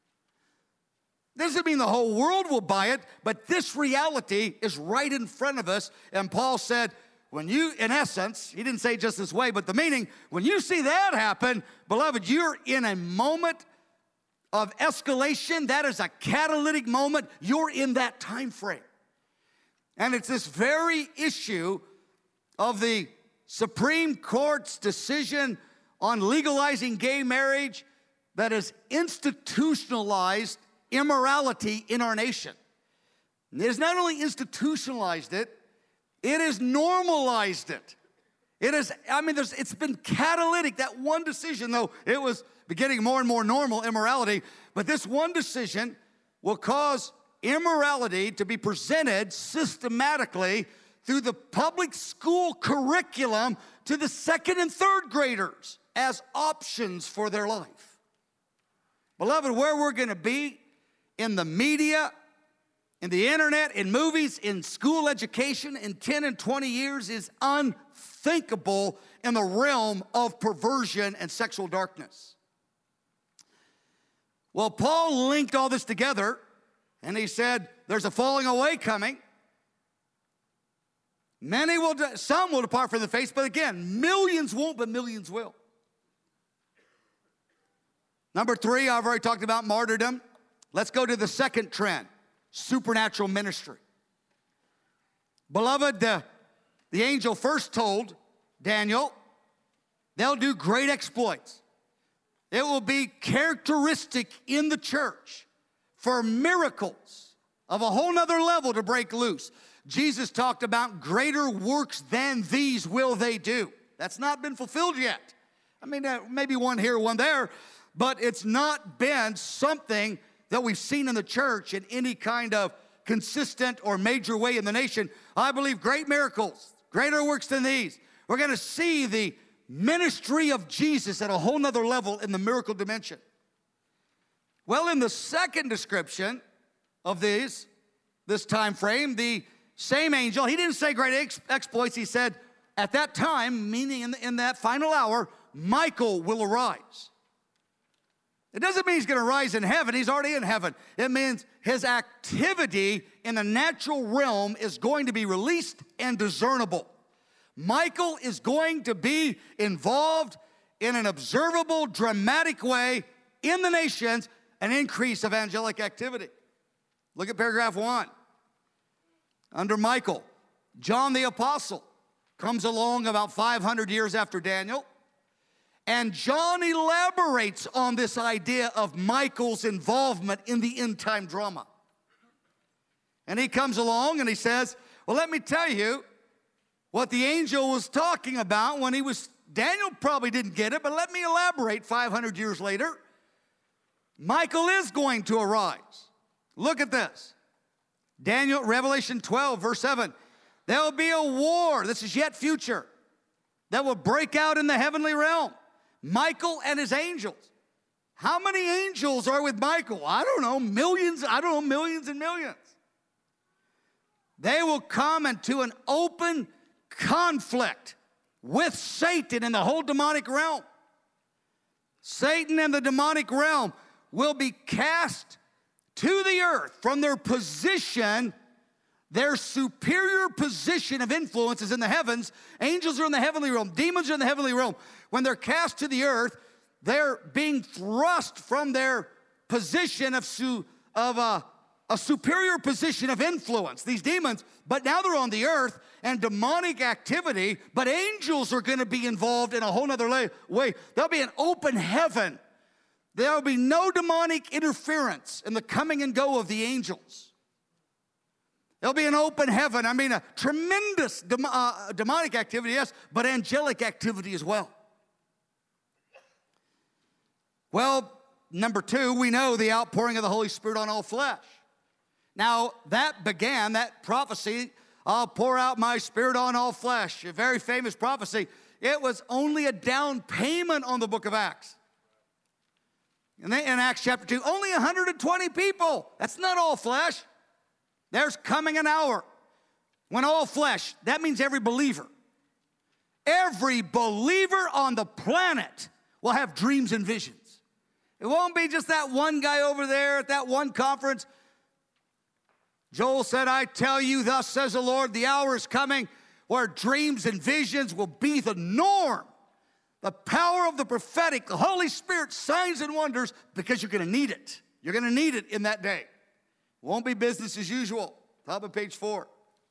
S1: Doesn't mean the whole world will buy it, but this reality is right in front of us. And Paul said, when you, in essence, he didn't say it just this way, but the meaning, when you see that happen, beloved, you're in a moment of escalation. That is a catalytic moment. You're in that time frame. And it's this very issue of the Supreme Court's decision on legalizing gay marriage that has institutionalized immorality in our nation. It has not only institutionalized it, it has normalized it. It is, it's been catalytic. That one decision, though, it was getting more and more normal, immorality, but this one decision will cause immorality to be presented systematically through the public school curriculum to the 2nd and 3rd graders as options for their life. Beloved, where we're going to be in the media, in the internet, in movies, in school education in 10 and 20 years is unthinkable in the realm of perversion and sexual darkness. Well, Paul linked all this together, and he said, there's a falling away coming. Some will depart from the faith, but again, millions won't, but millions will. Number 3, I've already talked about martyrdom. Let's go to the second trend, supernatural ministry. Beloved, the angel first told Daniel, they'll do great exploits. It will be characteristic in the church for miracles of a whole nother level to break loose. Jesus talked about greater works than these will they do. That's not been fulfilled yet. I mean, maybe one here, one there, but it's not been something that we've seen in the church in any kind of consistent or major way in the nation. I believe great miracles, greater works than these. We're going to see the ministry of Jesus at a whole nother level in the miracle dimension. Well, in the second description of this time frame, the same angel, he didn't say great exploits. He said, at that time, meaning in that final hour, Michael will arise. It doesn't mean he's going to rise in heaven. He's already in heaven. It means his activity in the natural realm is going to be released and discernible. Michael is going to be involved in an observable, dramatic way in the nations an increase of angelic activity. Look at paragraph 1. Under Michael, John the Apostle comes along about 500 years after Daniel, and John elaborates on this idea of Michael's involvement in the end-time drama. And he comes along and he says, well, let me tell you what the angel was talking about when he was, Daniel probably didn't get it, but let me elaborate 500 years later. Michael is going to arise. Look at this. Daniel, Revelation 12, verse 7. There will be a war, this is yet future, that will break out in the heavenly realm. Michael and his angels. How many angels are with Michael? I don't know, millions. I don't know, millions and millions. They will come into an open conflict with Satan and the whole demonic realm. Satan and the demonic realm will be cast to the earth from their position. Their superior position of influence is in the heavens. Angels are in the heavenly realm. Demons are in the heavenly realm. When they're cast to the earth, they're being thrust from their position of a superior position of influence, these demons. But now they're on the earth and demonic activity, but angels are going to be involved in a whole other way. There'll be an open heaven. There will be no demonic interference in the coming and go of the angels. There'll be an open heaven. I mean, a tremendous demonic activity, yes, but angelic activity as well. Well, number 2, we know the outpouring of the Holy Spirit on all flesh. Now, that prophecy, I'll pour out my Spirit on all flesh, a very famous prophecy. It was only a down payment on the book of Acts. In Acts chapter 2, only 120 people. That's not all flesh. There's coming an hour when all flesh, that means every believer on the planet will have dreams and visions. It won't be just that one guy over there at that one conference. Joel said, I tell you, thus says the Lord, the hour is coming where dreams and visions will be the norm. The power of the prophetic, the Holy Spirit, signs and wonders, because you're going to need it. You're going to need it in that day. Won't be business as usual. Top of page 4.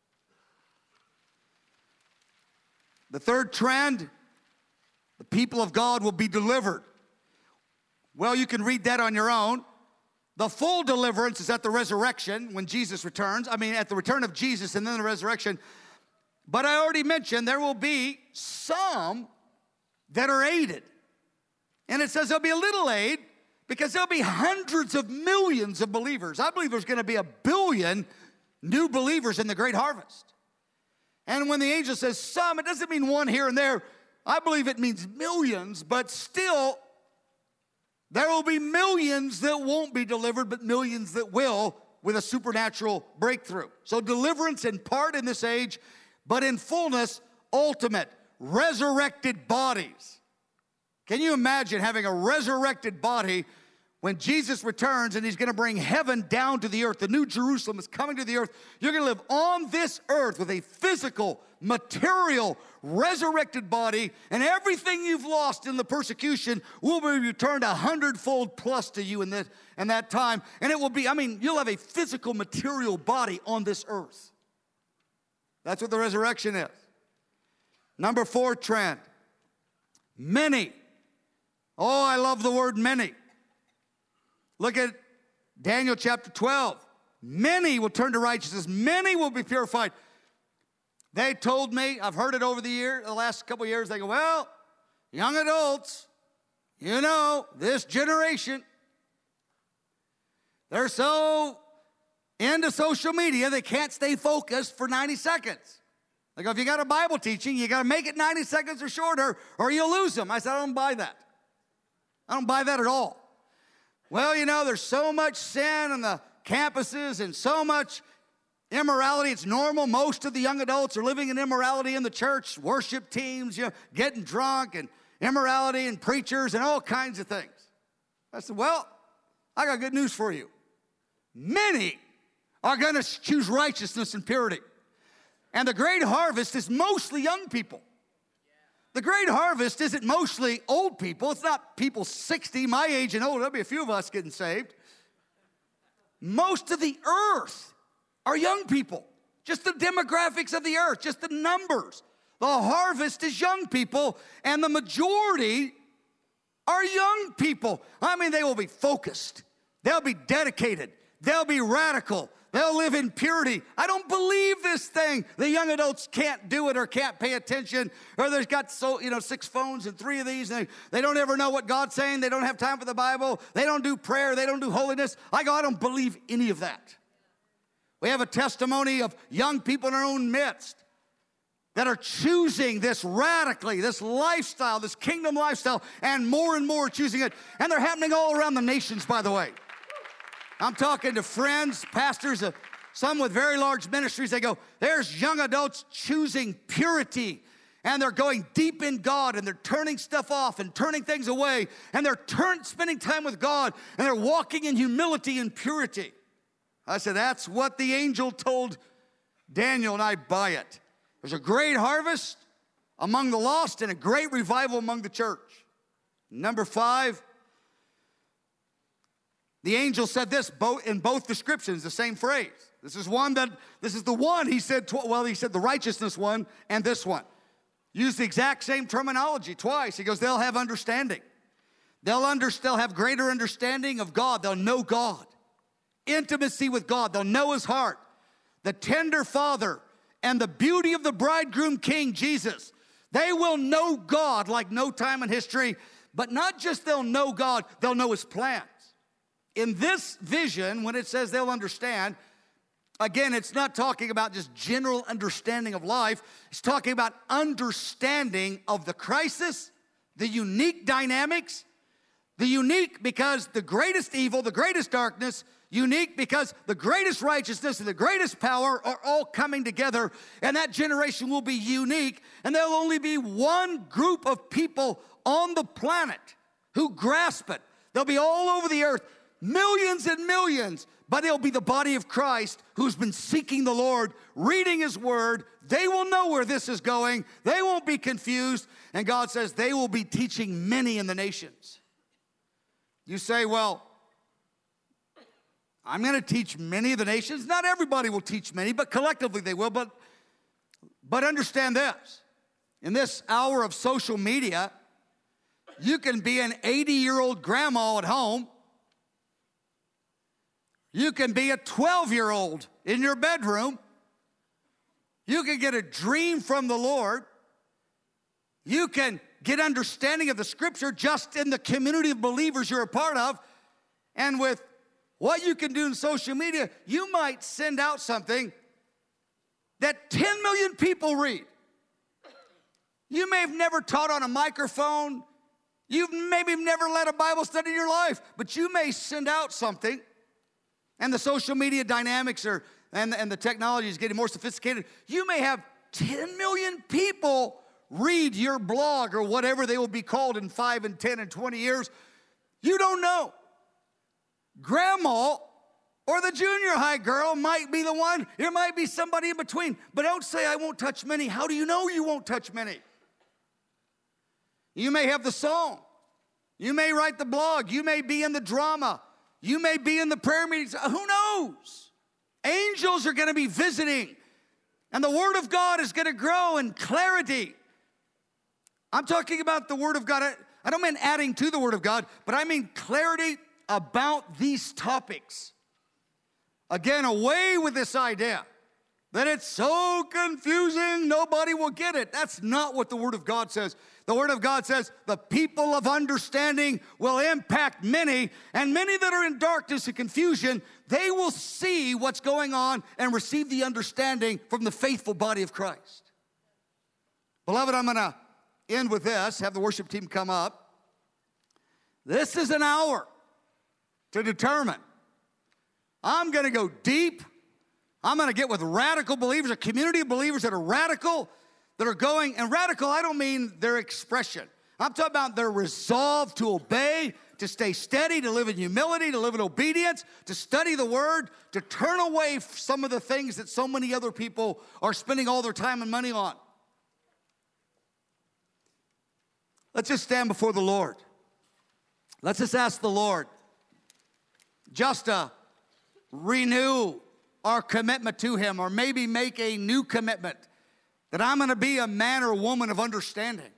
S1: The third trend, the people of God will be delivered. Well, you can read that on your own. The full deliverance is at the resurrection when Jesus returns. I mean, at the return of Jesus and then the resurrection. But I already mentioned there will be some that are aided. And it says there'll be a little aid because there'll be hundreds of millions of believers. I believe there's going to be 1 billion new believers in the great harvest. And when the angel says some, it doesn't mean one here and there. I believe it means millions, but still, there will be millions that won't be delivered, but millions that will with a supernatural breakthrough. So deliverance in part in this age, but in fullness, ultimate, resurrected bodies. Can you imagine having a resurrected body when Jesus returns and he's going to bring heaven down to the earth? The new Jerusalem is coming to the earth. You're going to live on this earth with a physical, material, resurrected body, and everything you've lost in the persecution will be returned 100-fold plus to you in that time. And it will be, you'll have a physical, material body on this earth. That's what the resurrection is. Number 4 trend. Many. Oh, I love the word many. Look at Daniel chapter 12. Many will turn to righteousness. Many will be purified. They told me, I've heard it over the last couple of years, they go, well, young adults, this generation, they're so into social media, they can't stay focused for 90 seconds. They go, if you got a Bible teaching, you got to make it 90 seconds or shorter, or you'll lose them. I said, I don't buy that. I don't buy that at all. Well, there's so much sin on the campuses and so much immorality. It's normal. Most of the young adults are living in immorality in the church, worship teams, getting drunk, and immorality and preachers and all kinds of things. I said, well, I got good news for you. Many are going to choose righteousness and purity. And the great harvest is mostly young people. The great harvest isn't mostly old people. It's not people 60, my age and older. There'll be a few of us getting saved. Most of the earth are young people. Just the demographics of the earth, just the numbers. The harvest is young people, and the majority are young people. I mean, they will be focused. They'll be dedicated. They'll be radical. They'll live in purity. I don't believe this thing. The young adults can't do it or can't pay attention, or they've got 6 phones and 3 of these, and they don't ever know what God's saying. They don't have time for the Bible. They don't do prayer. They don't do holiness. I don't believe any of that. We have a testimony of young people in our own midst that are choosing this radically, this lifestyle, this kingdom lifestyle, and more choosing it. And they're happening all around the nations, by the way. I'm talking to friends, pastors, some with very large ministries. They go, there's young adults choosing purity, and they're going deep in God, and they're turning stuff off and turning things away, and they're spending time with God, and they're walking in humility and purity. I said, that's what the angel told Daniel, and I buy it. There's a great harvest among the lost and a great revival among the church. Number 5, the angel said this in both descriptions, the same phrase. This is the one he said, he said the righteousness one and this one. Used the exact same terminology twice. He goes, they'll have understanding. They'll have greater understanding of God. They'll know God. Intimacy with God. They'll know his heart. The tender Father and the beauty of the bridegroom King, Jesus. They will know God like no time in history, but not just they'll know God, they'll know his plans. In this vision, when it says they'll understand, again, it's not talking about just general understanding of life. It's talking about understanding of the crisis, the unique dynamics, the unique because the greatest evil, the greatest darkness, unique because the greatest righteousness and the greatest power are all coming together, and that generation will be unique, and there'll only be one group of people on the planet who grasp it. They'll be all over the earth, millions and millions, but it'll be the body of Christ who's been seeking the Lord, reading his word. They will know where this is going. They won't be confused, and God says they will be teaching many in the nations. You say, well, I'm going to teach many of the nations. Not everybody will teach many, but collectively they will. But understand this. In this hour of social media, you can be an 80-year-old grandma at home. You can be a 12-year-old in your bedroom. You can get a dream from the Lord. You can get understanding of the Scripture just in the community of believers you're a part of. And with what you can do in social media, you might send out something that 10 million people read. You may have never taught on a microphone. You've maybe never led a Bible study in your life, but you may send out something, and the social media dynamics and the technology is getting more sophisticated. You may have 10 million people read your blog or whatever they will be called in 5 and 10 and 20 years. You don't know. Grandma or the junior high girl might be the one. There might be somebody in between. But don't say, I won't touch many. How do you know you won't touch many? You may have the song. You may write the blog. You may be in the drama. You may be in the prayer meetings. Who knows? Angels are going to be visiting. And the Word of God is going to grow in clarity. I'm talking about the Word of God. I don't mean adding to the Word of God, but I mean clarity about these topics. Again, away with this idea that it's so confusing, nobody will get it. That's not what the Word of God says. The Word of God says the people of understanding will impact many, and many that are in darkness and confusion, they will see what's going on and receive the understanding from the faithful body of Christ. Beloved, I'm going to end with this, have the worship team come up. This is an hour to determine. I'm going to go deep. I'm going to get with radical believers, a community of believers that are radical, that are going, and radical, I don't mean their expression. I'm talking about their resolve to obey, to stay steady, to live in humility, to live in obedience, to study the Word, to turn away from some of the things that so many other people are spending all their time and money on. Let's just stand before the Lord. Let's just ask the Lord just to renew our commitment to him, or maybe make a new commitment that I'm going to be a man or woman of understanding.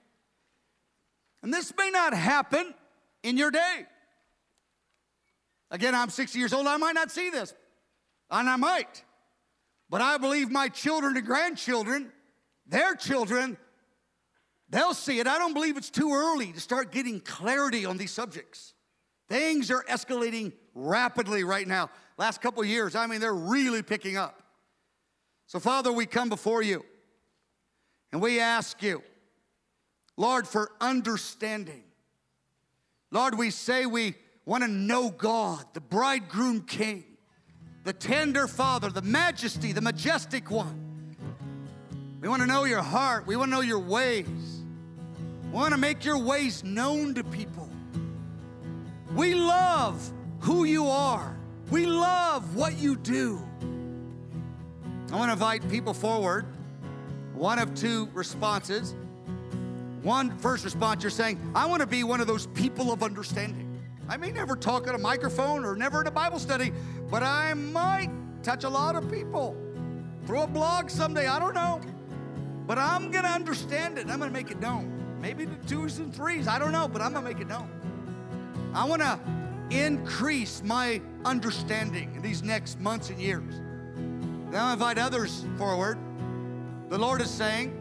S1: And this may not happen in your day. Again, I'm 60 years old. I might not see this, and I might. But I believe my children and grandchildren, their children, they'll see it. I don't believe it's too early to start getting clarity on these subjects. Things are escalating rapidly right now. Last couple of years, I mean, they're really picking up. So, Father, we come before you, and we ask you, Lord, for understanding. Lord, we say we want to know God, the bridegroom king, the tender father, the majesty, the majestic one. We want to know your heart. We want to know your ways. We want to make your ways known to people. We love who you are. We love what you do. I want to invite people forward. One of two responses. One first response, you're saying, I want to be one of those people of understanding. I may never talk at a microphone or never in a Bible study, but I might touch a lot of people through a blog someday. I don't know. But I'm going to understand it. I'm going to make it known. Maybe the 2s and 3s. I don't know, but I'm going to make it known. I want to increase my understanding in these next months and years. Now I invite others forward. The Lord is saying,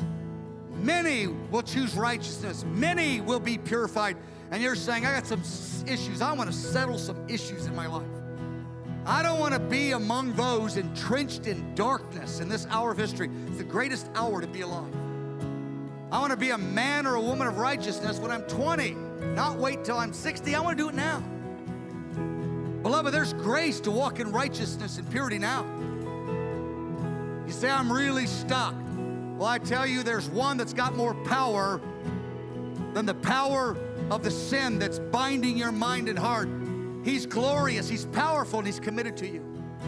S1: many will choose righteousness. Many will be purified. And you're saying, I got some issues. I want to settle some issues in my life. I don't want to be among those entrenched in darkness in this hour of history. It's the greatest hour to be alive. I want to be a man or a woman of righteousness when I'm 20, not wait till I'm 60. I want to do it now. Beloved, there's grace to walk in righteousness and purity now. You say, I'm really stuck. Well, I tell you, there's one that's got more power than the power of the sin that's binding your mind and heart. He's glorious, he's powerful, and he's committed to you.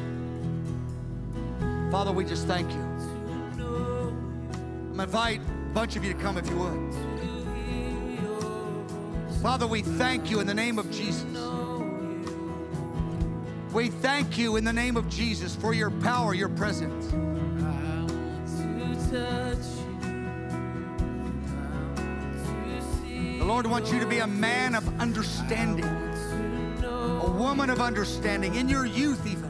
S1: Father, we just thank you. I'm going to invite a bunch of you to come if you would. Father, we thank you in the name of Jesus. We thank you in the name of Jesus for your power, your presence. The Lord wants you to be a man of understanding, a woman of understanding, in your youth even.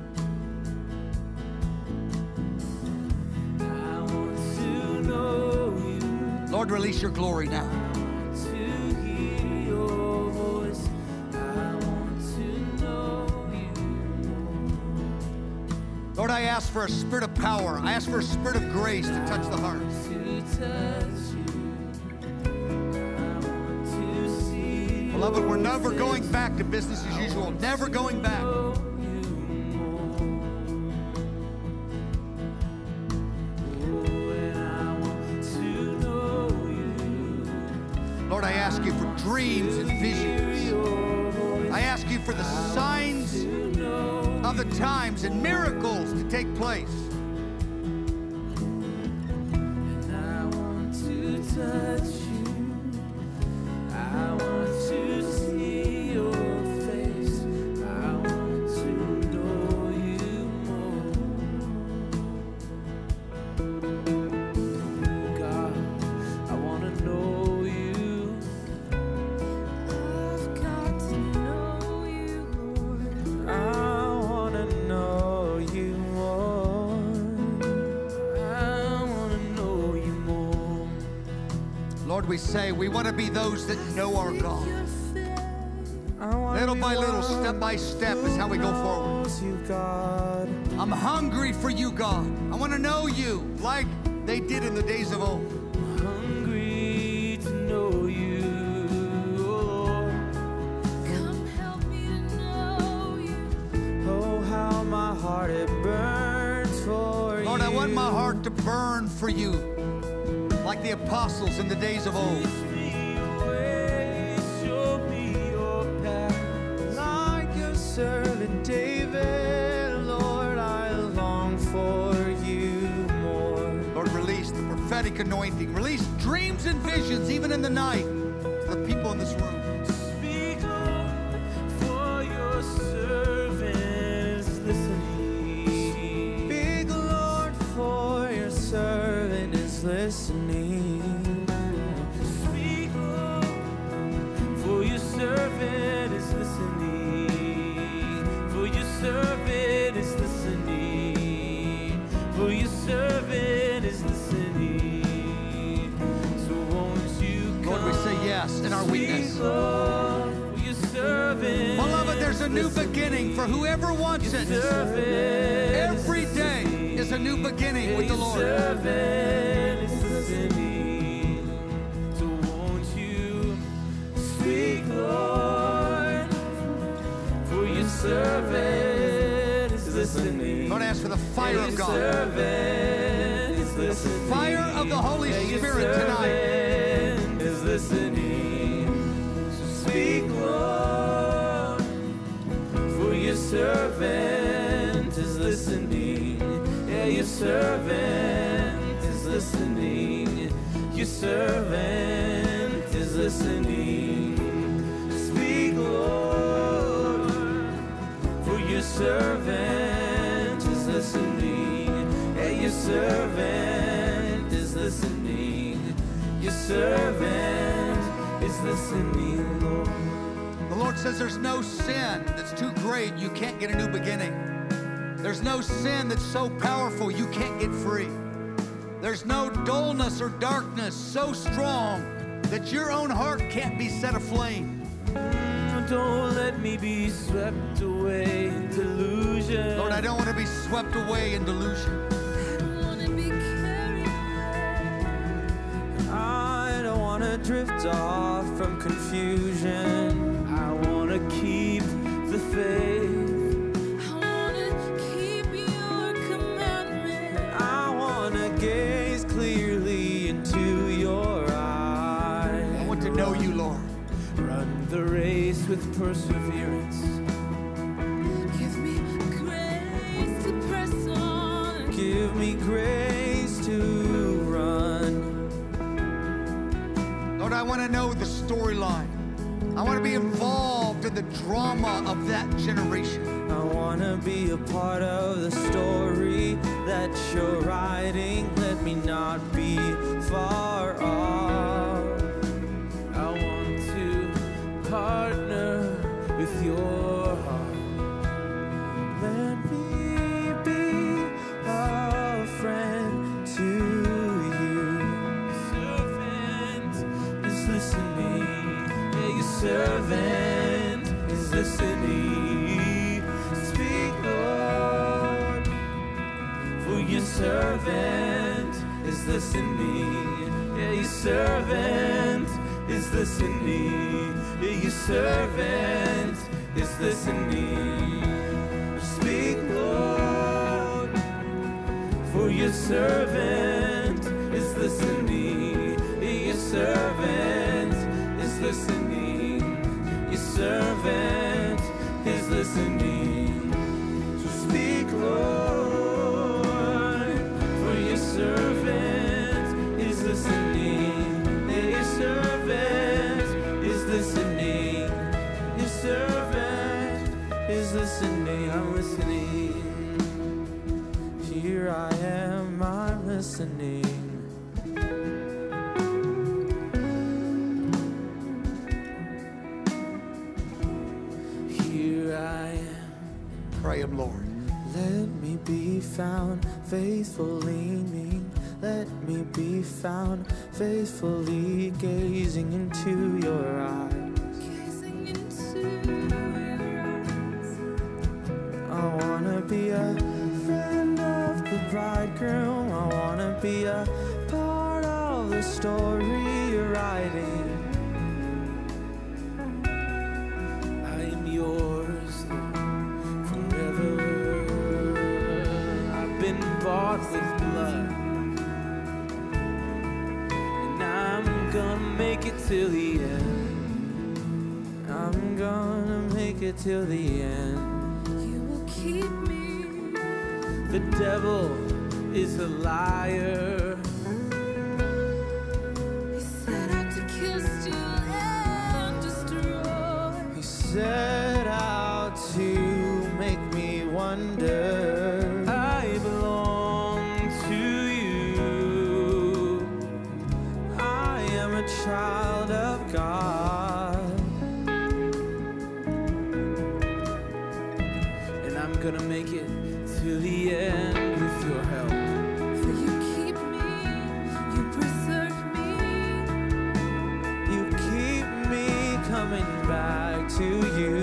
S1: Lord, release your glory now. Lord, I ask for a spirit of power. I ask for a spirit of grace to touch the hearts. Beloved, we're never going back to business as usual. Never going back. Lord, I ask you for dreams and visions. I ask you for the signs of the times and miracles to take place.
S2: And I want to touch you. I want to see your face. I want to know you more. God, I want to know you. I've got to know you, Lord. I want to know you more. I want to know you more.
S1: Lord, we say we want to be those that know our God. Little by little, step by step is how we go forward. I'm hungry for you, God. I want to know you like they did in the days of old.
S2: Hungry to know you, Lord.
S3: Come help me to know you.
S2: Oh, how my heart it burns for you.
S1: Lord, I want my heart to burn for you like the apostles in the days of old.
S2: Show me your way, show me your path. Like your servant David, Lord, I long for you more.
S1: Lord, release the prophetic anointing. Release dreams and visions even in the night. for the people in this room.
S2: Speak, Lord, for your servant is listening. Speak, Lord, for your servant is listening. Speak, Lord, for your servant is listening. For your servant is listening. For your servant is listening. So won't you come?
S1: Lord, we say yes in our weakness.
S2: Speak, Lord, for your servant.
S1: Beloved, there's a new beginning for whoever wants it. Every day is a new beginning with the Lord.
S2: Servant is listening. So won't you speak, Lord, for your servant is listening.
S1: Lord, I ask for the fire of God.
S2: Servant is listening.
S1: Fire of the Holy Spirit tonight.
S2: Is listening. So speak, Lord, for your servant is listening. Yeah, your servant is listening. Your servant is listening. Speak, Lord, for your servant is listening. Yeah, your servant is listening. Your servant is listening, Lord.
S1: The Lord says there's no sin that's too great you can't get a new beginning. There's no sin that's so powerful you can't get free. There's no dullness or darkness so strong that your own heart can't be set aflame.
S2: Don't let me be swept away in delusion.
S1: Lord, I don't want to be swept away in delusion.
S3: I don't wanna be carried away.
S2: I don't want to drift off from confusion. I want to keep the faith.
S3: I wanna keep your commandments.
S2: I want to gaze clearly into your eyes.
S1: I want to know you, Lord.
S2: Run the race with perseverance.
S3: Give me grace to press on.
S2: Give me grace to run.
S1: Lord, I want to know the storyline. I want to be involved in the drama of that generation.
S2: I want to be a part of the story that you're writing. Let me not be far off. I want to partner with your heart. Let me be a friend to you. Servant is listening. Yeah, your servant is listening. Speak, Lord, for your servant is listening. Yeah, your servant is listening. Yeah, your servant is listening. Speak, Lord, for your servant is listening. Yeah, your servant is listening. Your servant is listening. So speak, Lord, for your servant is listening. Yeah, your servant is listening. Your servant is listening. I'm listening. Here I am, I'm listening. Here I am.
S1: Pray him, Lord.
S2: Let me be found faithful leaning. Let me be found faithfully gazing into your eyes.
S3: Gazing into your eyes.
S2: I wanna be a friend of the bridegroom. I wanna be a part of the story you're writing. I am yours, Lord, forever. I've been bought with blood, and I'm gonna make it till the end. I'm gonna make it till the end.
S3: You will keep me.
S2: The devil is a liar.
S3: He set out to kill, steal, and
S2: child of God. And I'm gonna make it to the end with your help.
S3: For you keep me, you preserve me.
S2: You keep me coming back to you.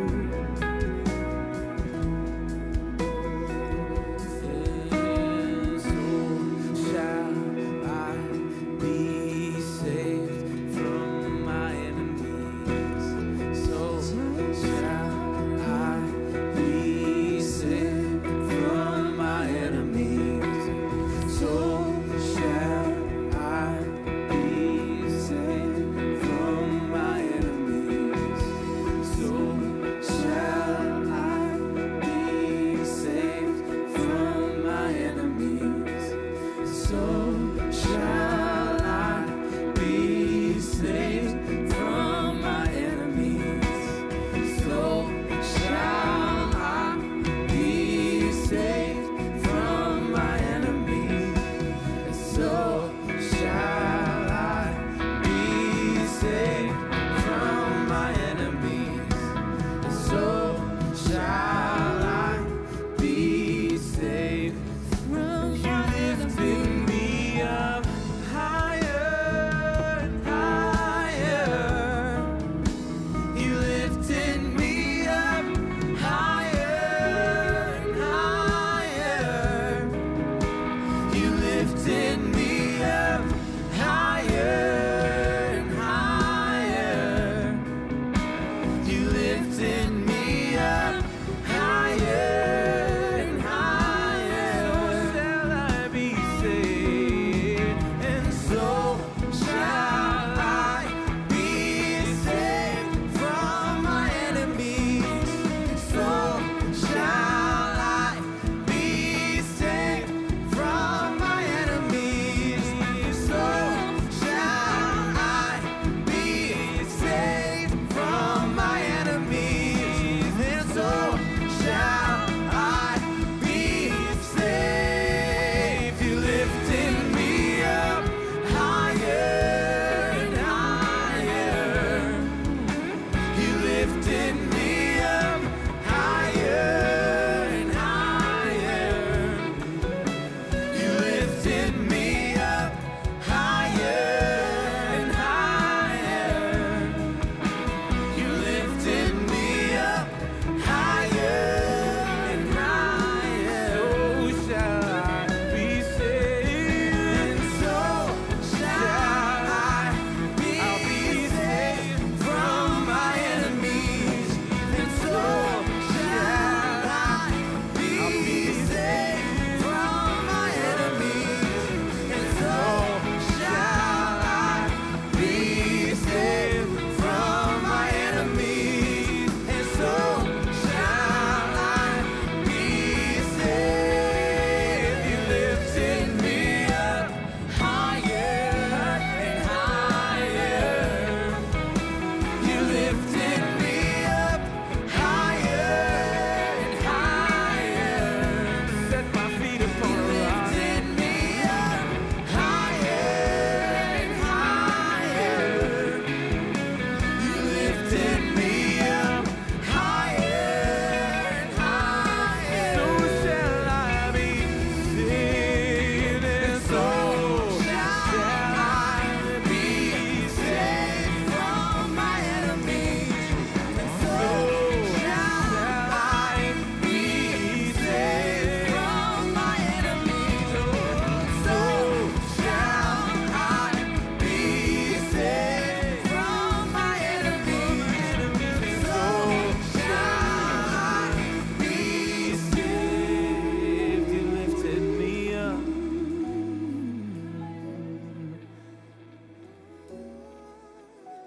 S2: And so shall I be saved from my enemies. So shall I be saved from my enemies. So shall I be saved from my enemies. So shall I be saved from my enemies. So shall I be saved from my enemies. So shall I be saved from my enemies. So shall I be saved from my enemies. So shall I be saved. You lifted me up higher and higher. You lifted me up higher and higher. You lifted me